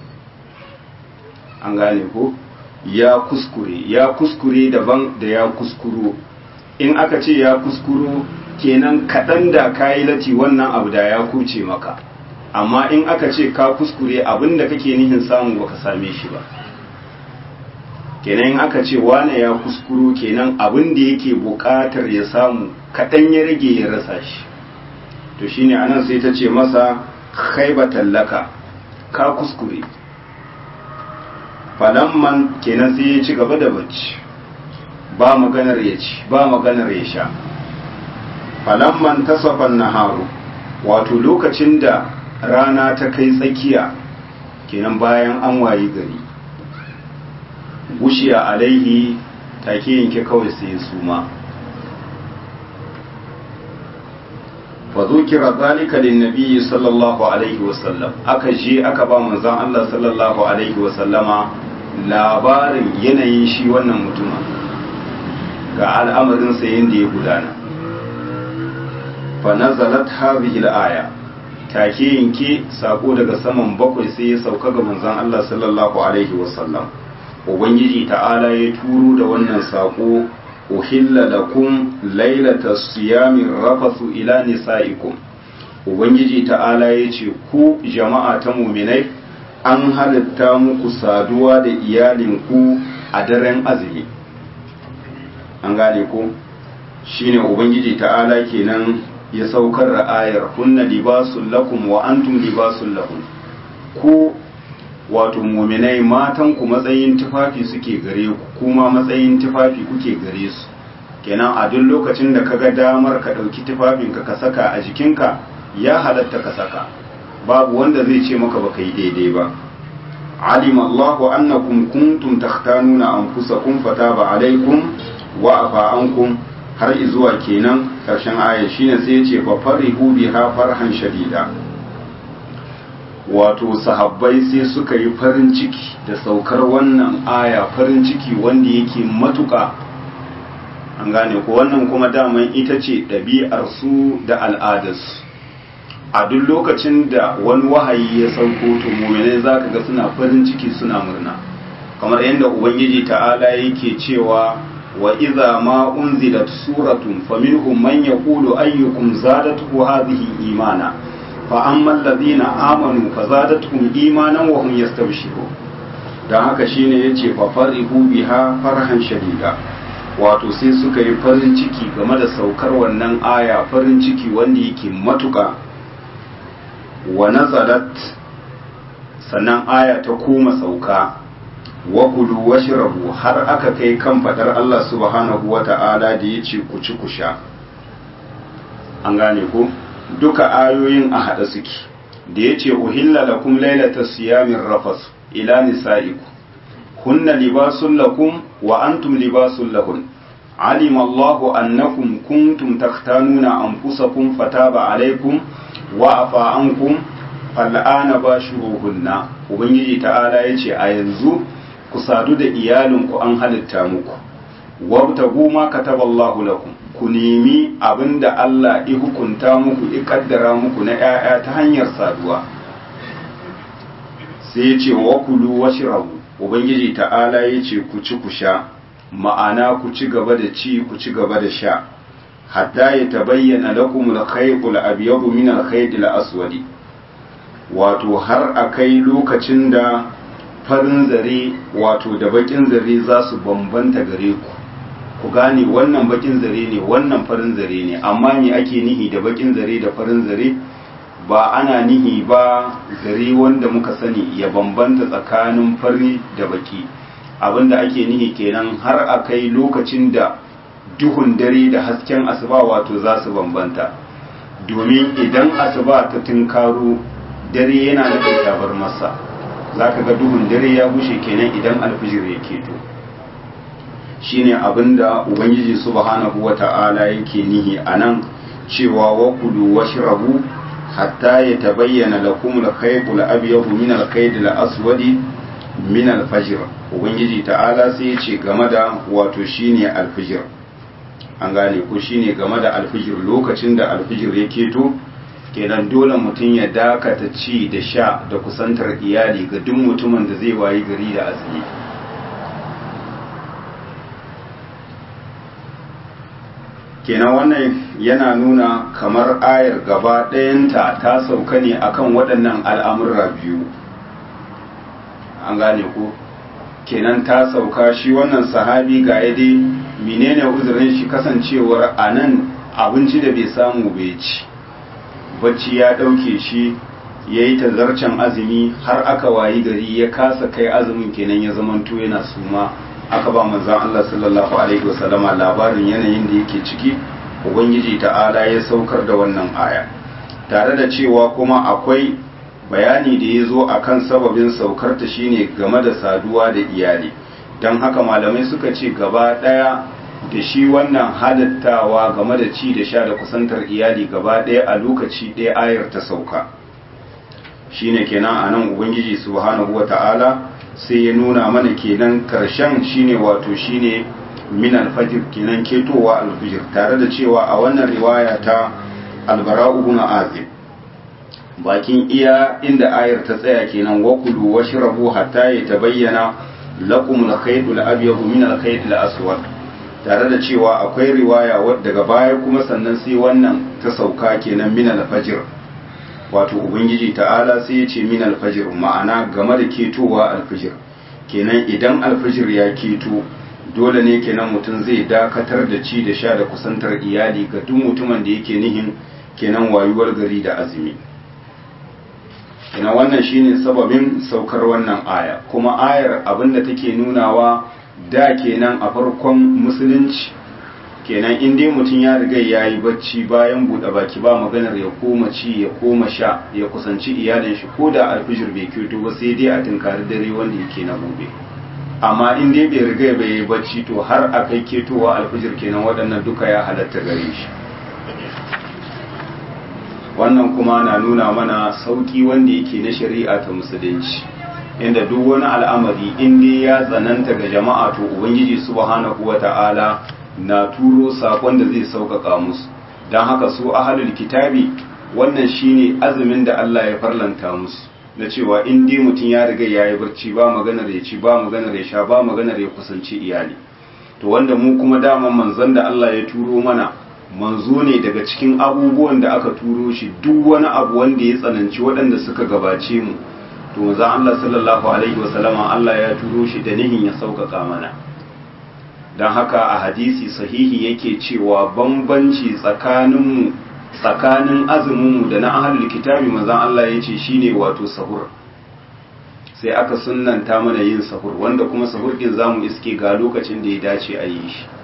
an gane ko, ya kuskure daban da ya kuskuro. in aka ce ya kuskuro kenan kaɗan da kayi lati wannan abu da ya kuce maka, amma in aka ce ka kuskure abinda kake nihin samu baka same shi ba, kenan in aka ce wane ya kuskuro kenan abinda yake buƙatar ya samu kaɗan ya rage ya rasa shi. to shine anan sai ta ce masa khaybatan laka, ka kuskure. falamman kenan sai ya ci gaba da bacci, ba maganar ya ci ba maganar ya sha. falamman tasafan naharu, wato lokacin da rana ta kai tsakiya, kenan bayan an wayi gari, gushiya alaihi, take yanke kawai sai suma. fa zukira zalika linnabi sallallahu alaihi wasallam, aka je aka ba manzon Allah sallallahu alaihi wasallama labarin yanayin shi wannan mutuma, ga al'amarin sa yanda ya gudana. fa nazalat hadhihi al-aya, take yanke sako daga saman bakwai sai ya sauka ga manzon Allah sallallahu alaihi wasallam. ubangiji ta'ala ya turo da wannan sako, uhilla lakum lailata siyami rafathu ila nisaikum. ubangiji ta'ala ya ce ku jama'a ta muminai an halitta muku saduwa da iyalinku a daren azumi. an gane ko, shine ubangiji ta'ala kenan ya saukar da ayar hunna libasul lakum wa antum libasul lahum. ku wato muminai matan ku matsayin tufafi suke gare ku, kuma matsayin tufafi kuke gare su. kenan a duk lokacin da kaga damar ka dauki tufafinka ka saka a jikinka, ya halatta ka saka, babu wanda zai ce maka baka yi daidai ba. alima Allahu annakum kuntum takhtanuna anfusakum fataba alaikum wa afa ankum, har izuwa kenan karshen aya. shine sai ya ce fa farihu biha farhan shadida, wato sahabbai sai suka yi farin ciki da saukar wannan aya, farin ciki wanda yake matuƙa. an gane ko, wannan kuma daman ita ce ɗabi'ar su da al'adarsu. a duk lokacin da wani wahayi ya sauko, to mu'minai zaka ga suna farin ciki suna murna, kamar yadda ubangiji ta'ala yake cewa wa idza ma unzilat suratun faminhum man yaqulu ayyukum zadatuhu hadhihi imana fa amma alladhina amanu fazadatuhum imanan wa hum yastabshirun. dan haka shine yace fa farihu biha farhan shadida, wato sai suka yi farin ciki game da saukar wannan aya, farin ciki wanda yake matuka. wa nazalat, sannan aya ta koma sauka, wa kulu washrabu, har aka kai kan fadar Allah subhanahu wata'ala da yace ku ci ku sha. an gane ko, duka ayoyin a hada suke, da yace uhilla lakum lailatas siyamir rafas ila nisaikum hunna libasul lakum wa antum libasul lahun alima Allahu annakum kuntum takhtanuna anfusakum fataba alaykum wa afa ankum fal'ana bashuruhunna. ubangiji ta'ala yace a yanzu ku sadu da iyalinku an halitta muku, wabtagu ma kataballahu lakum, ku nemi abinda Allah ya hukunta muku ya kaddara muku na ƴaƴa ta hanyar saduwa. Sai ya ce wa kulu washrabu, ubangiji ta'ala ya ce ku ci ku sha, ma'ana ku ci gaba da ci ku ci gaba da sha, hatta ya tabayyana lakum al-khaytul abyadu min al-khaytil aswadi, wato har akai lokacin da farin zare wato da bakin zare za su bambanta gare ku gane wannan bakin zare ne wannan farin zare ne. Amma me ake nihi da bakin zare da farin zare? Ba ana nihi ba zare wanda muka sani ya bambanta tsakanin fari da baki, abinda ake nihi kenan har akai lokacin da duhun dare da hasken asuba wato za su bambanta. Domin idan asuba ta tunkaro dare yana nufin tabar masa, za ka ga duhun dare ya bushe kenan idan alfijir ya keto. Shine abinda ubangiji subhanahu wata'ala yake nihi anan cewa wa kulu washrabu hatta yatabayyana lakum al-khaytul abyadu min al-khaytil aswadi min al-fajr. Ubangiji ta'ala sai ya ce game da wato shine alfijir, an gane ko shine game da alfijir, lokacin da alfijir ya keto kenan dole mutum ya dakata ci da sha da kusantar iyali ga duk mutumin da zai wayi gari da azumi. Kenan wannan yana nuna kamar ayar gaba ɗayanta ta sauka ne akan waɗannan al'amurra biyu, an gane ko kenan ta sauka shi wannan sahabi ga yadda menene uzurin shi kasancewar a nan abinci da bai samu bai ci, bacci ya ɗauke shi ya yi tazarcen azumi har aka wayi gari ya kasa kai azumin kenan ya zamanto yana suma. Aka ba manzon Allah sallallahu alaihi wasallama labarin yanayin da yake ciki, ubangiji ta'ala ya saukar da wannan aya, tare da cewa kuma akwai bayani da ya zo a kan sababin saukarta shine game da saduwa da iyali. Don haka malamai suka ce gaba ɗaya da shi wannan halattawa game da ci da sha da kusantar iyali gaba ɗaya a lokaci ɗaya ayar ta sauka. Shine kenan a nan ubangiji subhanahu wa ta'ala sai ya nuna mana kenan karshen shine wato shine min alfajir, kenan ketowa alfajir, tare da cewa a wannan riwaya ta albara'u ibn azib bakin iya inda ayar ta tsaya kenan wa kulu washrabu hatta yatabayyana lakum al-khaytul abyad min al-khaytil aswad, tare da cewa akwai riwaya wadda daga baya kuma sannan sai wannan ta sauka kenan min alfajir, wato ubangiji ta'ala sai ya ce min alfajir, ma'ana game da ketowa alfajir. Kenan idan alfajir ya keto dole ne kenan mutum zai dakatar da ci da sha da kusantar iyali ga duk mutumin da yake nihin kenan wayuwar gari da azumi. Kenan wannan shine sababin saukar wannan aya, kuma ayar abinda take nunawa da kenan a farkon musulunci kenan in dai mutum ya riga ya yi bacci bayan buɗe baki ba maganar ya koma ci ya koma sha ya kusanci iyalin shi ko da alfijir bai keto ba, sai dai a tunkari dare wanda yake na gobe. Amma in dai bai riga bai yi bacci to har a kai ketowa alfijir kenan waɗannan duka ya halatta gare shi. Wannan kuma na nuna mana sauki wanda yake na shari'a ta musulunci, inda duk wani al'amari in dai ya tsananta ga jama'a to ubangiji subhanahu wata'ala na turo sakon da zai sauƙaƙa musu. Don haka su ahlul kitabi wannan shine azumin da Allah ya farlanta musu, na cewa in dai mutum ya riga ya yi barci ba maganar ya ci ba maganar ya sha ba maganar ya kusanci iyali. To wanda mu kuma daman manzon da Allah ya turo mana manzo ne daga cikin abubuwan da aka turo shi, duk wani abu wanda ya tsananci waɗanda suka gabace mu to manzon Allah sallallahu alaihi wasallama Allah ya turo shi da nihin ya sauƙaƙa mana. Don haka a hadisi sahihi yake cewa bambanci tsakanin azuminmu da na ahlul kitabi manzon Allah ya ce shine wato sahur. Sai aka sunnanta mana yin sahur, wanda kuma sahur din zamu iske ga lokacin da ya dace a yi shi.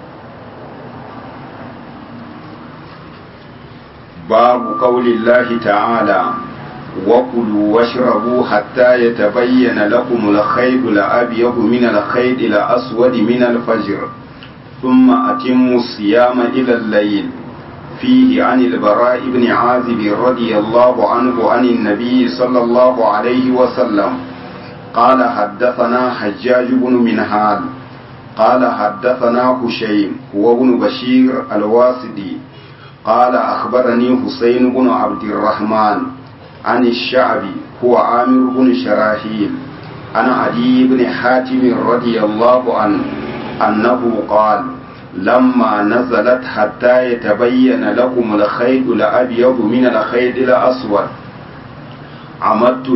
babu qaulillahi ta'ala wa kulu washrabu hatta yatabayyana lakum al-khayt al-abyad min al-khayt al-aswad min al-fajr thumma atimmu as-siyama ila al-layl فيه عن البراء بن عازب رضي الله عنه عن النبي صلى الله عليه وسلم قال حدثنا حجاج بن منهال قال حدثنا هشيم هو ابن بشير الواسدي قال أخبرني حسين بن عبد الرحمن عن الشعبي هو عامر بن شراحيل عن عدي بن حاتم رضي الله عنه أنه قال لما نزلت حتى يتبين لكم الخيط الأبيض من الخيط الأسود عمدت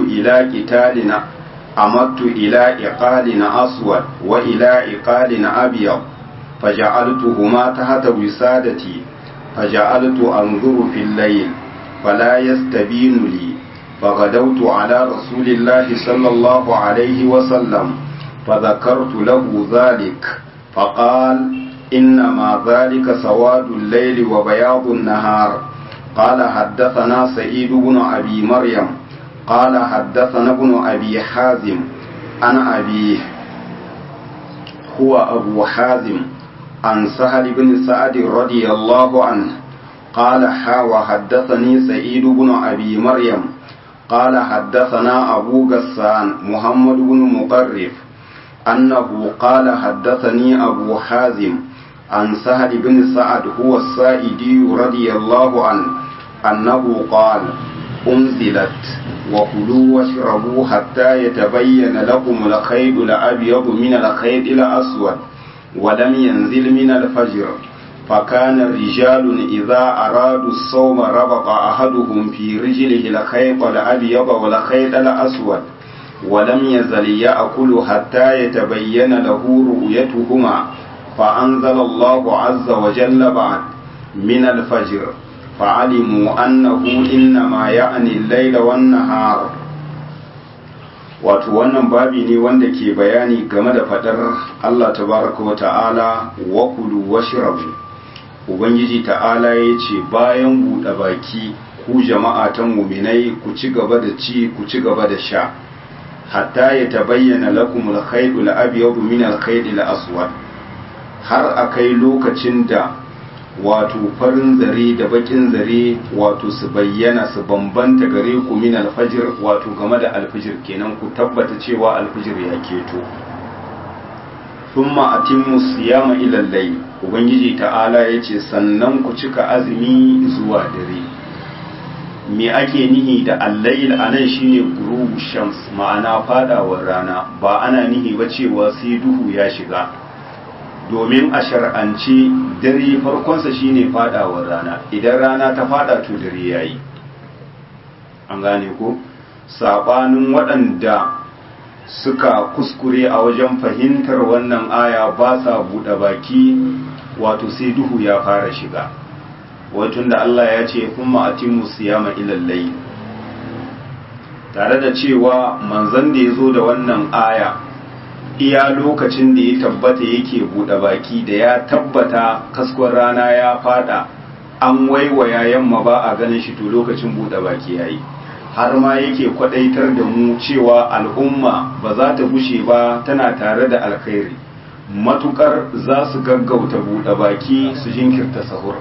إلى إقال أسود وإلى إقال أبيض فجعلتهما تحت وسادتي فجعلت أنظر في الليل فلا يستبين لي فغدوت على رسول الله صلى الله عليه وسلم فذكرت له ذلك فقال إنما ذلك سواد الليل وبياض النهار. قال حدثنا سعيد بن أبي مريم قال حدثنا ابن أبي حازم أنا أبيه هو أبو حازم عن سهل بن سعد رضي الله عنه قال وحدثني سعيد بن أبي مريم قال حدثنا أبو غسان محمد بن مطرف أنه قال حدثني أبو حازم عن سهل بن سعد هو السائدي رضي الله عنه أنه قال أنزلت وكلوا واشربوا حتى يتبين لكم الخيط الأبيض من الخيط الأسود ولم ينزل من الفجر فكان الرجال إذا أرادوا الصوم ربط أحدهم في رجله الخيط الأبيض والخيط الأسود ولم يزل يأكل حتى يتبين له رؤيتهما فأنزل الله عز وجل بعد من الفجر فعلموا أنه إنما يعني الليل والنهار. wato wannan babi ne wanda ke bayani game da fadar Allah tabaraka wa ta'ala wa kulu washrabu. Ubangiji ta'ala ya ce bayan buɗe baki ku jama'a ta muminai ku ci gaba da ci ku ci gaba da sha hatta ya tabayyana lakum al-khayt al-abyad min al-khayt al-aswad har akai lokacin da wato farin zare da bakin zare wato su bayyana su bambanta gare ku min al-fajr wato game da al-fajr kenan ku tabbata cewa al-fajr ya keto thumma atimmu siyama ila al-layl. Ubangiji ta'ala ya ce sannan ku cika azumi zuwa dare. Me ake nihi da allayil a nan shine gurubu shams ma'ana fadawar rana ba ana nihi ba cewa sai duhu ya shiga domin a shar'ance dare farkonsa shine fadawar rana idan rana ta fada to dare yayi an gane ko sabanin waɗanda suka kuskure a wajen fahimtar wannan aya ba sa buɗe baki wato sai duhu ya fara shiga watun da Allah ya ce kuma atimmu siyama ilal layl tare da cewa manzon da yazo da wannan aya iya lokacin da ya tabbata yake buɗe baki da ya tabbata kaskon rana ya fada an waiwaya yamma ba a ganin shi to lokacin buɗe baki yayi har ma yake kwadaitar da mu cewa al'umma ba za ta gushe ba tana tare da alkhairi matukar za su gaggauta buɗe baki su jinkirta sahur.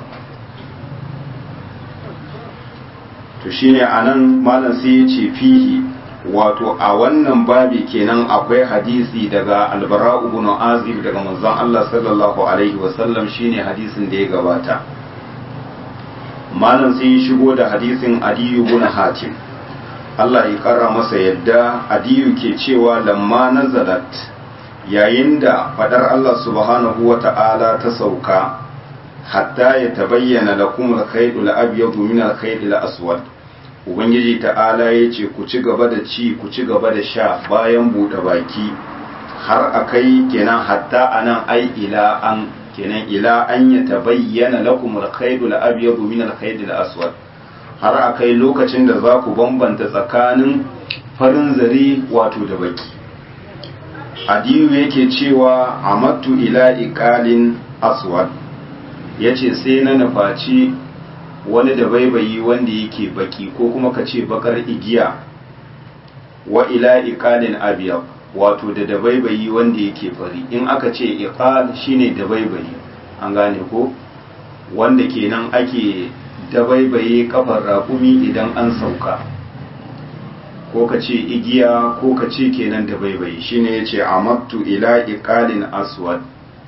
To shine anan malam sai ya ce fihi wato a wannan babi kenan akwai hadisi daga albara ibn azib daga manzon Allah sallallahu alaihi wasallam shine hadisin da ya gabata. Malam sai ya shigo da hadisin Adiyu ibn Hatim Allah ya kara masa yadda Adiyu ke cewa lamma nazalat yayin da fadar Allah subhanahu wa ta'ala ta sauka hatta ya tabayyana lakum al-khayt al-abyad min al-khayt al-aswad ubangiji ta'ala yace ku ci gaba da ci ku ci gaba da sha bayan bude baki har akai kenan hatta anan ai ila an kenan ila an ya tabayyana lakum al-khayt al-abyad min al-khayt al-aswad har akai lokacin da za ku bambanta tsakanin farin zare wato da baki. Adiyu yake cewa amattu ila iqalin aswad yace sai na nufaci wani da baibayi wanda yake baki ko kuma ka ce bakar igiya wa ila iqalin abyad wato da dabaibayi wanda yake fari in aka ce iqal shine dabaibayi an gane ko wanda kenan ake dabaibaye kafar raƙumi idan an sauka ko ka ce igiya ko ka ce kenan da baibayi shine yace amattu ila iqalin aswad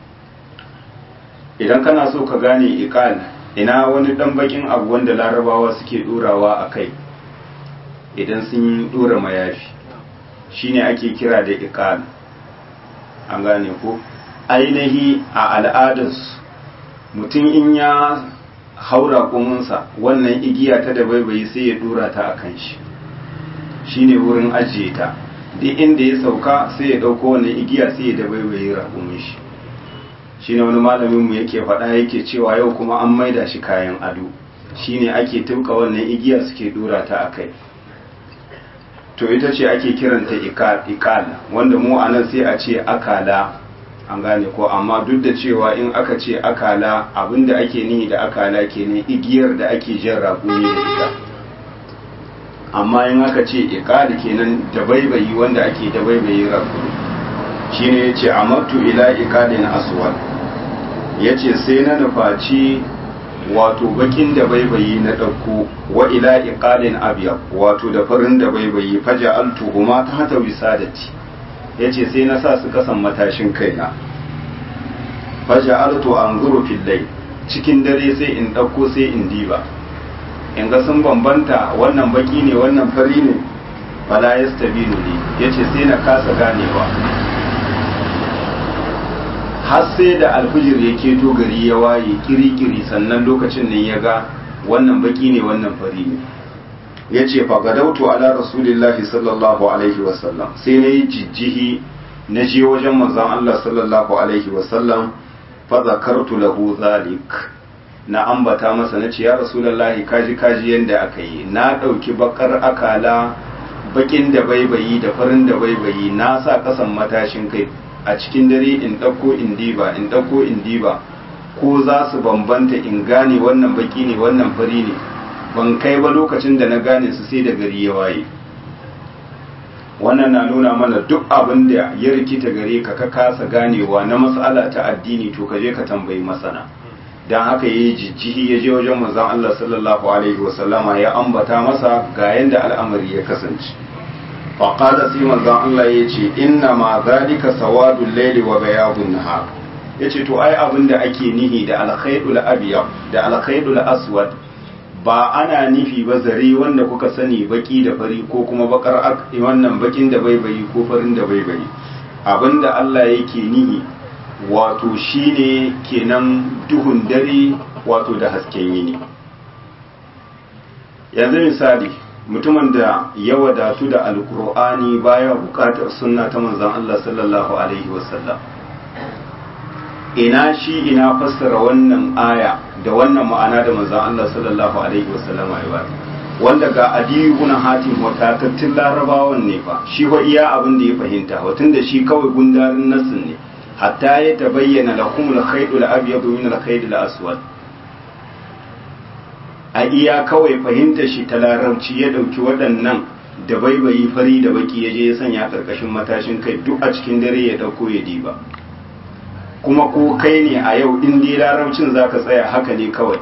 idan kana so ka gane iqal, ina wani dan bakin abu wanda larabawa suke dorawa a kai idan sun dora mayafi, shine ake kira da iqal. An gane ko ainihi a al'adarsu mutum in ya haura kumunsa wannan igiya ta da baibayi sai ya dora ta a kan shi, shine wurin ajiye ta, duk inda ya sauka sai ya dauko wannan igiya sai ya da baibayi raƙumin shi. Shine wani malaminmu yake faɗa yake cewa yau kuma an maida shi kayan ado, shine ake tuka wannan igiya suke dora ta a kai. To ita ce ake kiranta iqal, wanda mu anan sai a ce akala. An gane ko, amma duk da cewa in aka ce akala abinda ake nihi da akala kenan igiyar da ake jan raƙumi da ita, amma in aka ce iqal kenan dabaibayi wanda ake dabaibayi raƙumi. Shine yace amartu ila iqalin aswad, yace sai na nufaci wato bakin da baibayi na ɗauko, wa ila iqalin abyad, wato da farin da baibayi, faja'altu huma tahta wisadati, yace sai na sa su kasan matashin kaina. Faja'altu anzuru fil layl, cikin dare sai in ɗauko sai in diba, in ga sun bambanta, wannan baki ne wannan fari ne, fala yastabinu li, yace sai na kasa ganewa. Har sai da alfijir ya keto gari ya waye kiri-kiri, sannan lokacin ne ya ga wannan baki ne wannan fari ne. Ya ce fagadautu ala rasulillahi sallallahu alaihi wasallam, sai na yi jijjihi na je wajen manzon Allah sallallahu alaihi wasallam, fa zakartu lahu zalik, na ambata masa na ce ya rasulullahi kaji yanda aka yi, na ɗauki bakar akala, bakin da baibayi da farin da baibayi, na sa kasan matashin kai, a cikin dare in ɗauko in diba ko za su bambanta in gane wannan baki ne wannan fari ne. Ban kai ba lokacin da na gane su sai da gari ya waye. Wannan na nuna mana duk abin da ya rikita gare ka ka kasa ganewa na matsala ta addini, to ka je ka tambayi masana. Dan haka yayi jijjihi ya je wajen manzon Allah sallallahu alaihi wasallama ya ambata masa ga yanda al'amari ya kasance. faƙada sai manzan Allah ya ce inna ma zalika sawadul laili wa bayadun nahar, ya ce to ai abin da ake nihi da alkhaidul abyad da alkhaidul aswad ba ana nufi ba zare wanda kuka sani baki da fari ko kuma bakar wannan bakin da baibayi ko farin da baibayi. Abin da Allah yake nihi wato shine kenan duhun dare wato da hasken yini. Yanzu misali mutumin da ya wadatu da alkur'ani baya bukatar sunna ta manzon Allah sallallahu alaihi wasallam, ina shi ina fassara wannan aya da wannan ma'ana da manzon Allah sallallahu alaihi wasallam ya bada, wanda ga Adiyu ibn Hatim watatattun larabawan ne fa, shi wa iya abin da ya fahimta, watun da shi kawai gundarin nassin ne, hatta ya tabayyana lakum al-khaydul abyad min al-khaydil aswad. A iya kawai fahimta shi ta larabci ya dauki waɗannan da baibayi fari da baki ya je ya sanya karkashin matashin kai, duk a cikin dare ya dauko ya diba. Kuma ko kai ne a yau in dai larabcin zaka tsaya haka ne kawai.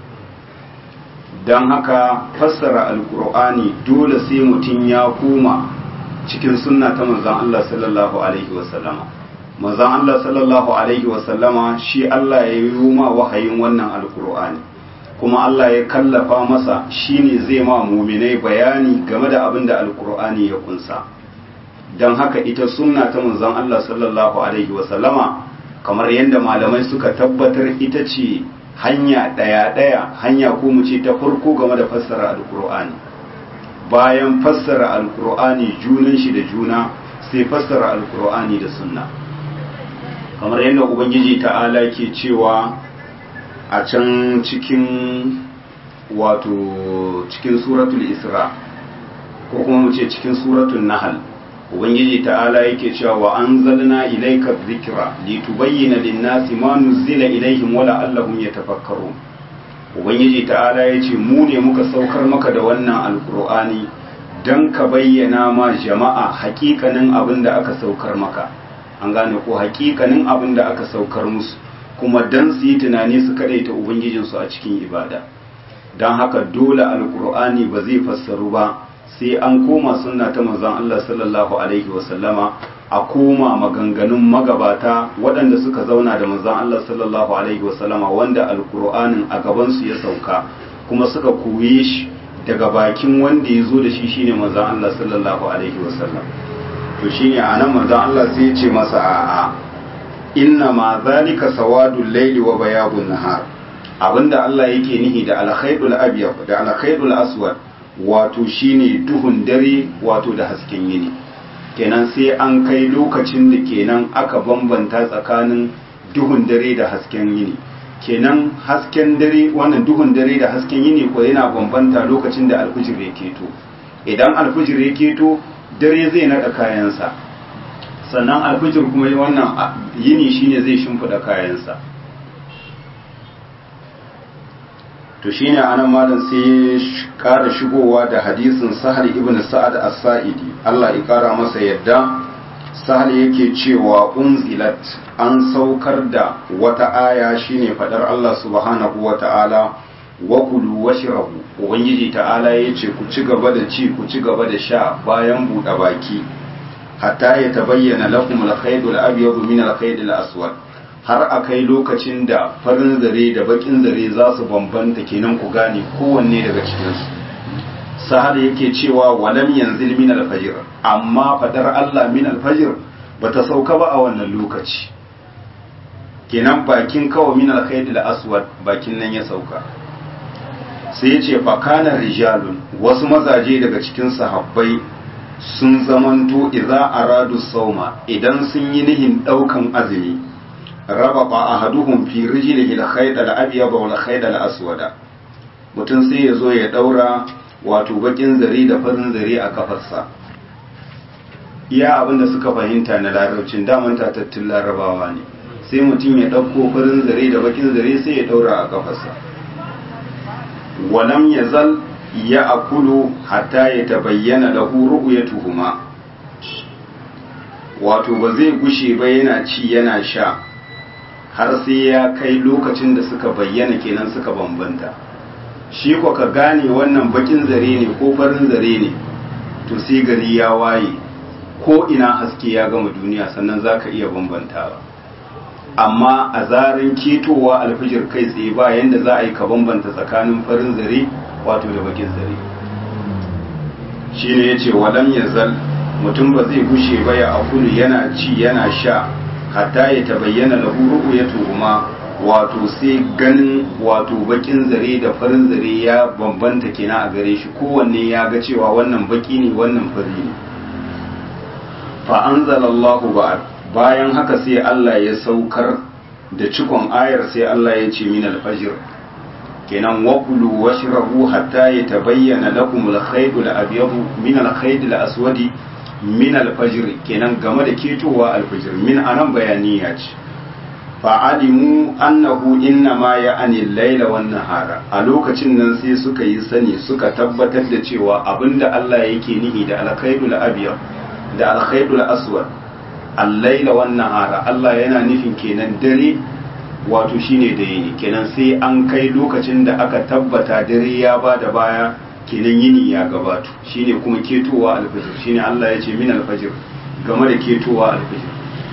Don haka fassara alkur'ani dole sai mutum ya koma cikin sunna ta manzon Allah sallallahu alaihi wasallama. Manzon Allah sallallahu alaihi wasallama shi Allah ya yi ma wahayin wannan alkur'ani, kuma Allah ya kallafa masa shine zai ma muminai bayani game da abin da alkur'ani ya kunsa. Don haka ita sunna ta manzon Allah sallallahu alaihi wasallama kamar yadda malamai suka tabbatar ita ce hanya ɗaya hanya ko mu ce ta farko game da fassara alkur'ani. Bayan fassara alkur'ani junan shi da juna sai fassara alkur'ani da sunna, kamar yadda ubangiji ta'ala ke cewa a can cikin cikin suratul Isra ko kuma mu ce cikin suratul Nahl, ubangiji ta'ala yake cewa wa anzalna ilayka dhikra litubayyana lin-nasi ma nuzila ilayhim wa la'allahum yatafakkarun. Ubangiji ta'ala yace mu ne muka saukar maka da wannan alqur'ani dan ka bayyana ma jama'a hakikanin abin da aka saukar maka, an gane ko hakikanin abin da aka saukar musu, kuma dan su yi tunani su kadaita ubangijinsu a cikin ibada. Don haka dole alkur'ani ba zai fassaru ba sai an koma sunna ta manzon Allah sallallahu alaihi wasallama, a koma maganganun magabata waɗanda suka zauna da manzon Allah sallallahu alaihi wasallama wanda alkur'anin a gabansu ya sauka kuma suka koye shi daga bakin wanda ya zo da shi shine manzon Allah sallallahu alaihi wasallam. to shine anan manzon Allah sai ya ce masa a'a inna ma zalika sawadul layli wa bayadun nahar, abinda Allah yake nihi da al-khaydul abyad da al-khaydul aswad wato shine duhun dare wato da hasken yini. kenan sai an kai lokacin da kenan aka bambanta tsakanin duhun dare da hasken yini. kenan hasken dare, wannan duhun dare da hasken yini ko yana bambanta lokacin da alfijir ya keto. idan alfijir ya keto dare zai nada kayansa, sannan alfijir kuma wannan yini shine zai shimfida kayansa. to shine anan malam sai ya kara shigowa da hadisin Sahal ibn Sa'ad as-Sa'idi, Allah ya kara masa yadda. Sahal yake cewa unzilat, an saukar da wata aya shine fadar Allah subhanahu wata'ala wa kulu washrabu, ubangiji ta'ala yace ku ci gaba da ci ku ci gaba da sha bayan buɗe baki hatta ya tabayyana lakum al-khaydul abyad min al-khaydil aswad, har a kai lokacin da farin zare da bakin zare za su bambanta kenan ku gane kowanne daga cikinsu. Sahal yake cewa walam yanzil min al-fajr, amma fadar Allah min al-fajr bata sauka ba a wannan lokaci, kenan bakin kawai min al-khaydil aswad bakin nan ya sauka. sai yace fa kana rijalun, wasu mazaje daga cikin sahabbai sun zamanto idza aradu sauma, idan sun yi nihin daukan azumi rabata ahaduhum fi rijlihi al-khayd al-abyad wal khayd al-aswad, mutum sai ya zo ya daura wato bakin zare da farin zare a kafarsa. iya abinda suka fahimta na larabcin daman tatattun larabawa ne, sai mutum ya dauko farin zare da bakin zare sai ya daura a kafarsa. walam yazal ya akulu hatta ya tabayyana lahu ru'yatuhuma, wato ba zai gushe ba yana ci yana sha har sai ya kai lokacin da suka bayyana kenan suka bambanta. shi ko ka gane wannan bakin zare ne ko farin zare ne to sai gari ya waye ko ina haske ya gama duniya sannan zaka iya bambantawa. amma a zarin ketowa alfijir kai tsaye ba yanda za a yi ka bambanta tsakanin farin zare wato da bakin zare. shine yace walam yazal, mutum ba zai gushe ba ya akulu yana ci yana sha hatta ya tabayyana lahu ru'yatuhuma, wato sai ganin wato bakin zare da farin zare ya bambanta kenan a gare shi, kowanne ya ga cewa wannan baki ne wannan fari ne. fa anzalallahu ba'd, bayan haka sai Allah ya saukar da cikon ayar, sai Allah ya ce min al-fajr, kenan wakulu washrabu hatta yatabayyana lakum al-khaydul abyad min al-khaydil aswadi min al-fajr, kenan game da ketowa al-fajr. min anan bayaniya ce. fa'alimu annahu innama ya'ani al-layla wan nahara, a lokacin nan sai suka yi sani suka tabbatar da cewa abinda Allah yake nihi da al-khaydul abyad da al-khaydul aswad al-layla wan nahara, Allah yana nufin kenan dare wato shine da yini, kenan sai an kai lokacin da aka tabbata dare ya bada baya kenan yini ya gabato, shine kuma ketowa al-fajr. shine Allah ya ce min al-fajr, game da ketowa al-fajr.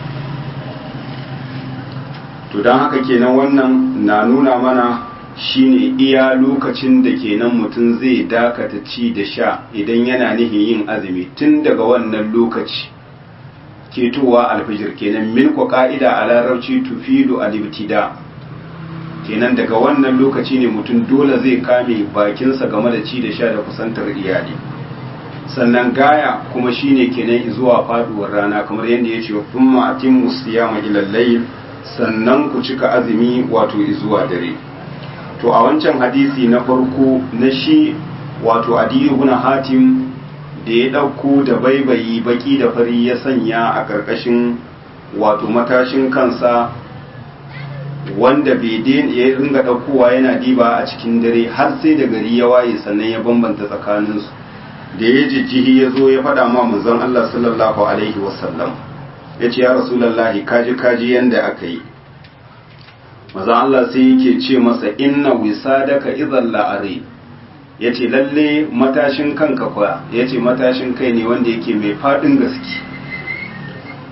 to dan haka kenan wannan na nuna mana shine iya lokacin da kenan mutum zai dakata ci da sha idan yana nihin yin azumi, tun daga wannan lokaci ketowa alfijir kenan min ko ka'ida a larabci tufidu al-ibtida, kenan daga wannan lokaci ne mutum dole zai kame bakinsa game da ci da sha da kusantar iyali. sannan gaya kuma shine kenan zuwa faduwar rana, kamar yadda ya ce thumma atimmu siyama ila al-layl, sannan ku cika azumi wato zuwa dare. to a wancan hadisi na farko na shi wato Adi ibn Hatim da ya ɗauko da baibayi baki da fari ya sanya a ƙarƙashin wato matashin kansa, wanda bai ya ringa ɗaukowa yana diba a cikin dare har sai da gari ya waye sannan ya bambanta tsakaninsu. da ya jijjihi ya zo ya faɗa ma manzon Allah sallallahu alaihi wasallam, ya ce ya rasulallahi kaji yanda aka yi. manzon Allah sai yake ce masa inna wisadaka idhal la'ari, ya ce lalle matashin kanka kwa, ya ce matashin kai ne wanda yake mai faɗin gaske.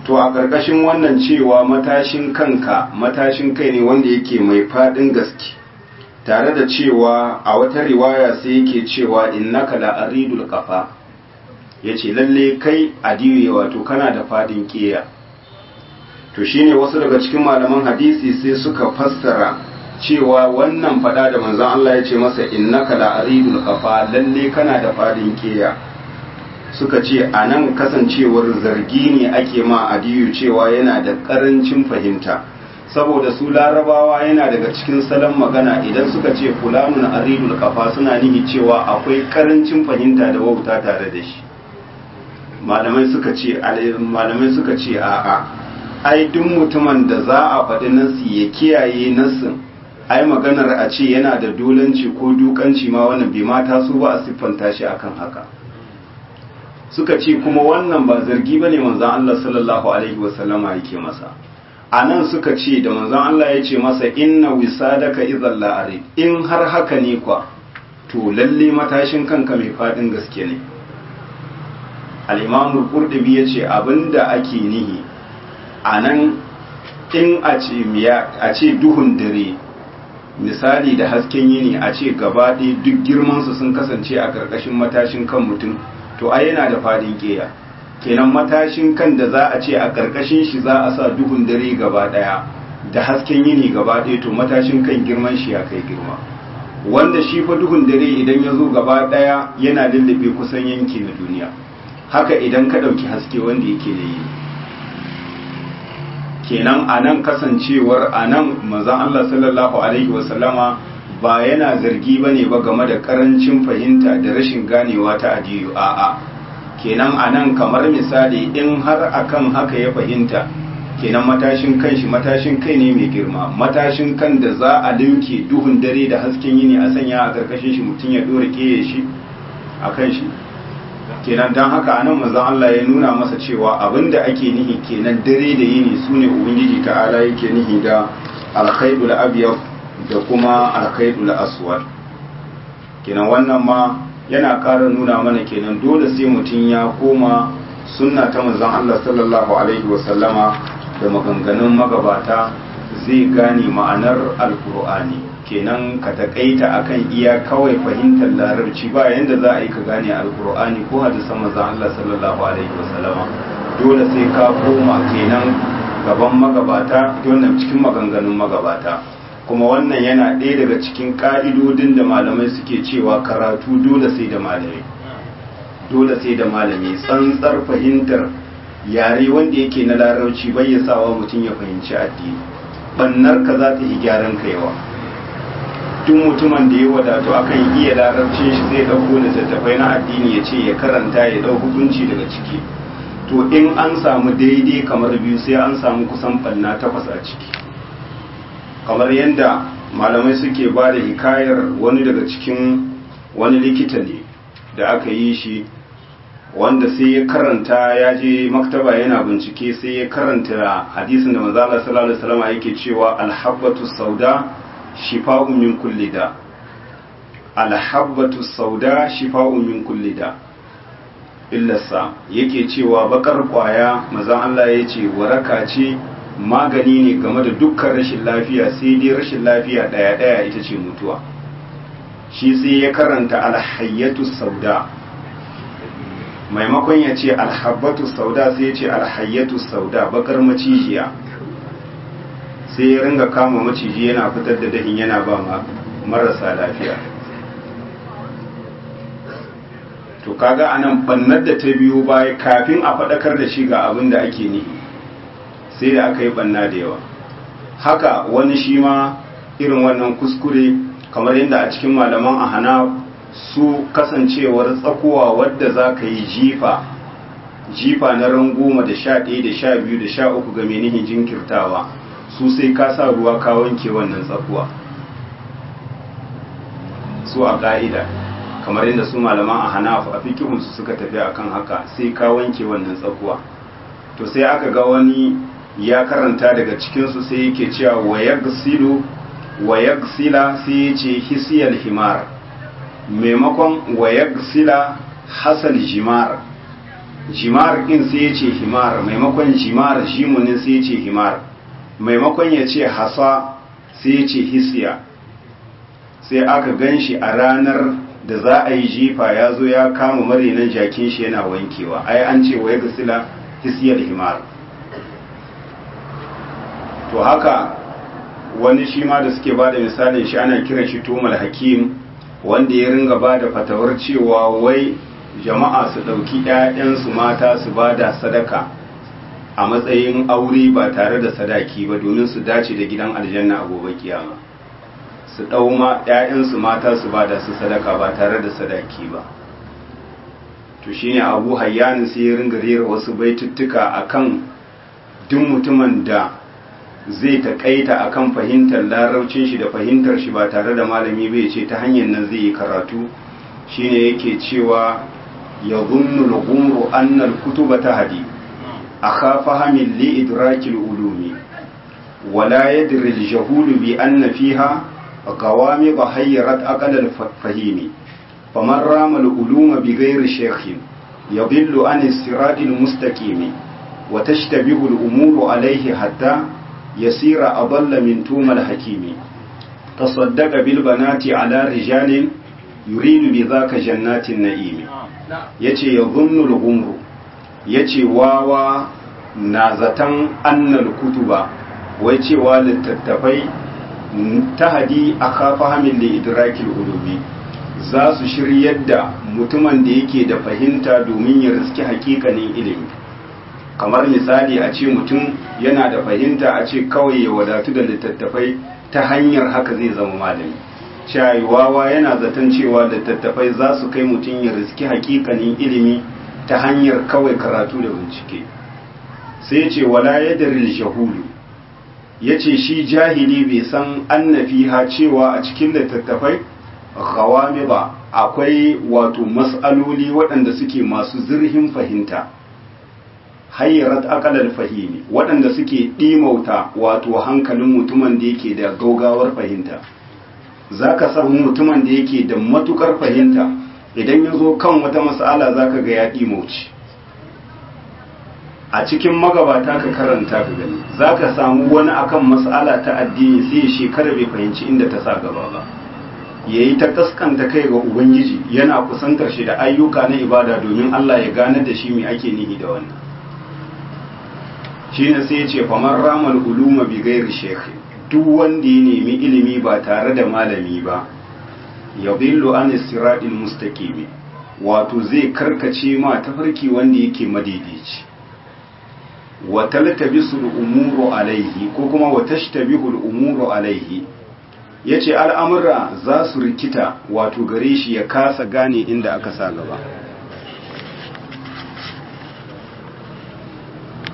to a ƙarƙashin wannan cewa matashin kanka matashin kai ne wanda yake mai faɗin gaske, tare da cewa a wata riwaya sai yake cewa innaka la aridul qafa, yace lalle kai adiyu wato kana da faɗin ƙiya. to shine wasu daga cikin malaman hadisi sai suka fassara cewa wannan fada da manzon Allah ya ce masa innaka la aridul qafa, lalle kana da faɗin ƙiya, suka ce a nan kasancewar zargi ne ake ma adiyu cewa yana da ƙarancin fahimta, saboda su larabawa yana daga cikin salon magana idan suka ce fulanun aridul kafa suna nihi cewa akwai ƙarancin fahimta da wauta tare da shi. malamai suka ce a'a, ai duk mutumin da za a faɗi nasi ya kiyaye nasin, ai maganar a ce yana da dolanci ko dukanci ma wannan bai mata su ba a siffanta shi akan haka. suka ce kuma wannan ba zargi bane manzon Allah sallallahu alaihi wasallama yake masa. anan suka ce da manzon Allah ya ce masa inna wisadaka idhal la'arid, in har haka ne kwa to lalle matashin kanka mai fadin gaske ne. al-Imam al-Qurtubi yace abinda ake nihi anan in a ce duhun dare misali da hasken yini a ce gaba ɗaya duk girmansu sun kasance a ƙarƙashin matashin kan mutum, to ai yana da fadin keya, kenan matashin kan da za a ce a ƙarƙashin shi za a sa duhun dare gaba ɗaya da hasken yini gaba ɗaya, to matashin kan girman shi ya kai girma, wanda shi fa duhun dare idan ya zo gaba ɗaya yana lullube kusan yanki na duniya. haka idan ka ɗauki haske wanda yake da yini, kenan a nan kasancewar a nan manzon Allah sallallahu alaihi wasallama ba yana zargi ba ne ba game da karancin fahimta da rashin ganewa ta adiyu, a'a, kenan a nan kamar misali in har akan haka ya fahimta, kenan matashin kai ne mai girma, matashin kan da za a linke duhun dare da hasken yini a sanya a karkashin shi mutum ya dora keye shi a kan shi, kenan don haka anan manzon Allah ya nuna masa cewa abinda ake nihi kenan dare da yini sune ubangiji ta'ala yake nihi da alkhaidul abyad da kuma alkhaidul aswad. kenan wannan ma yana ƙara nuna mana kenan dole sai mutum ya koma sunna ta manzon Allah sallallahu alaihi wasallama da maganganun magabata zai gane ma'anar alkur'ani. kenan ka takaita akan iya kawai fahimtar larabci ba yanda za a yi ka gane alkur'ani ko hadisan manzon Allah sallallahu alaihi wasallama, dole sai ka koma kenan gaban magabata, wannan cikin maganganun magabata. kuma wannan yana ɗaya daga cikin ƙa'idodin da malamai suke cewa karatu dole sai da malami, dole sai da malami. tsantsar fahimtar yare wanda yake na larabci bai ya sawa mutum ya fahimci addini, bannar ka za ta yi gyaran ka yawa. duk mutumin da ya wadatu akan iya larabcin shi zai ɗauko littattafai na addini ya ce ya karanta ya ɗau hukunci daga ciki, to in an samu daidai kamar biyu sai an samu kusan ɓanna 8 a ciki. kamar yadda malamai suke ba da hikayar wani daga cikin wani likita ne da aka yi shi, wanda sai ya karanta, ya je maktaba yana bincike sai ya karanta hadisin da manzo Allah sallallahu alaihi wasallam yake cewa alhabbatu sauda shifa'un min kulli da, alhabbatu sauda shifa'un min kulli da, illarsa yake cewa bakar kwaya manzo Allah ya ce waraka ce, magani ne game da dukkan rashin lafiya, sai dai rashin lafiya daya ita ce mutuwa. shi sai ya karanta alhayyatu sauda, maimakon ya ce alhabbatu sauda sai ya ce alhayyatu sauda, bakar macijiya. sai ya ringa kama maciji yana fitar da dahin yana ba marasa lafiya. to kaga anan bannar da ta biyo baya kafin a faɗakar da shi ga abin da ake nihi, sai da aka yi banna da yawa. haka wani shi ma irin wannan kuskure, kamar yadda a cikin malaman ahana su kasancewar tsakuwa wadda za ka yi jifa na ran 10 da 11 da 12 da 13 ga menihin jinkirtawa, su sai ka sa ruwa ka wanke wannan tsakuwa su a ka'ida, kamar yadda su malaman ahana a fikihunsu suka tafi akan haka, sai ka wanke wannan tsakuwa. to sai aka ga wani ya karanta daga cikinsu sai yake cewa wa yagsila sai ya ce hisiyal himar, maimakon wa yagsila hasal jimar, jimar din sai ya ce himar, maimakon jimar jimunin sai ya ce himar, maimakon ya ce hasa sai ya ce hisya. Sai aka gan shi a ranar da za a yi jifa ya zo ya kama marinan jakin shi yana wankewa, ai an ce wa ya gasila hisyar himar. To haka wani shi ma da suke ba da misalin shi ana kiran shi Tumal Hakim, wanda ya ringa ba da fatawar cewa wai jama'a su ɗauki 'ya'yansu mata su ba da sadaka a matsayin aure ba tare da sadaki ba domin su dace da gidan aljanna a gobe kiyama. Su ɗau ma 'ya'yansu mata su ba da su sadaka ba tare da sadaki ba. To shine Abu Hayyan sai ya ringa rera wasu baituttuka akan duk mutumin da zai taƙaita akan fahimtar larabcin shi da fahimtar shi ba tare da malami bai ce ta hanyar nan zai yi karatu. Shine yake cewa ya zunnu al-ghumru anna al-kutuba tahdi akha fahamin li idrakil ulumi wala yadri al-jahul bi anna fiha qawami bahayrat aqal al-fahimi faman rama al-uluma bighayri shaykhin yadillu an as-sirat al-mustaqim wa tashtabihu al-umuru alayhi hatta yasira adalla min tumal hakimi tasaddaqa bil banati ala rijalin yuridu bi zaka jannatin na'imi. Yace ya zunnul gumru, yace wawa na zatan annal kutuba, wai cewa littattafai tahadi aka fahimin li idrakil ulumi za su shiryar da mutumin da yake da fahimta domin ya riski hakikanin ilimi. Kamar misali a ce mutum yana da fahimta a ce kawai ya wadatu da littattafai, ta hanyar haka zai zama malami. Wawa yana zaton cewa littattafai za su kai mutum ya riski hakikanin ilimi ta hanyar kawai karatu da bincike. Sai ce wala yadaril jahulu, yace shi jahili bai san annafiha cewa a cikin littattafai ghawami ba akwai wato mas'aloli waɗanda suke masu zurhin fahimta, hayyarat aqalal fahimi, waɗanda suke ɗimauta wato hankalin mutumin da yake da gaugawar fahimta. Za ka samu mutumin da yake da matukar fahimta idan ya zo kan wata mas'ala za ka ga ya ɗimauci. A cikin magabata ka karanta ka gani, za ka samu wani akan mas'ala ta addini sai shekara bai fahimci inda ta sa gaba ba, ya yi ta kaskanta kai ga Ubangiji yana kusantar shi da ayyuka na ibada domin Allah ya gane da shi mai ake nihi da wannan. Shi ne sai ya ce famar ramal uluma bi gairi shekhi, duk wanda ya nemi ilimi ba tare da malami ba, ya billu an siradil mustaqimi, wato zai karkace ma tafarki wanda yake madaidaici. Wa taltabisu al-umuru alaihi, ko kuma wa tashtabihu al-umuru alaihi, yace al'amura za su rikita wato gare shi ya kasa gane inda aka sa gaba.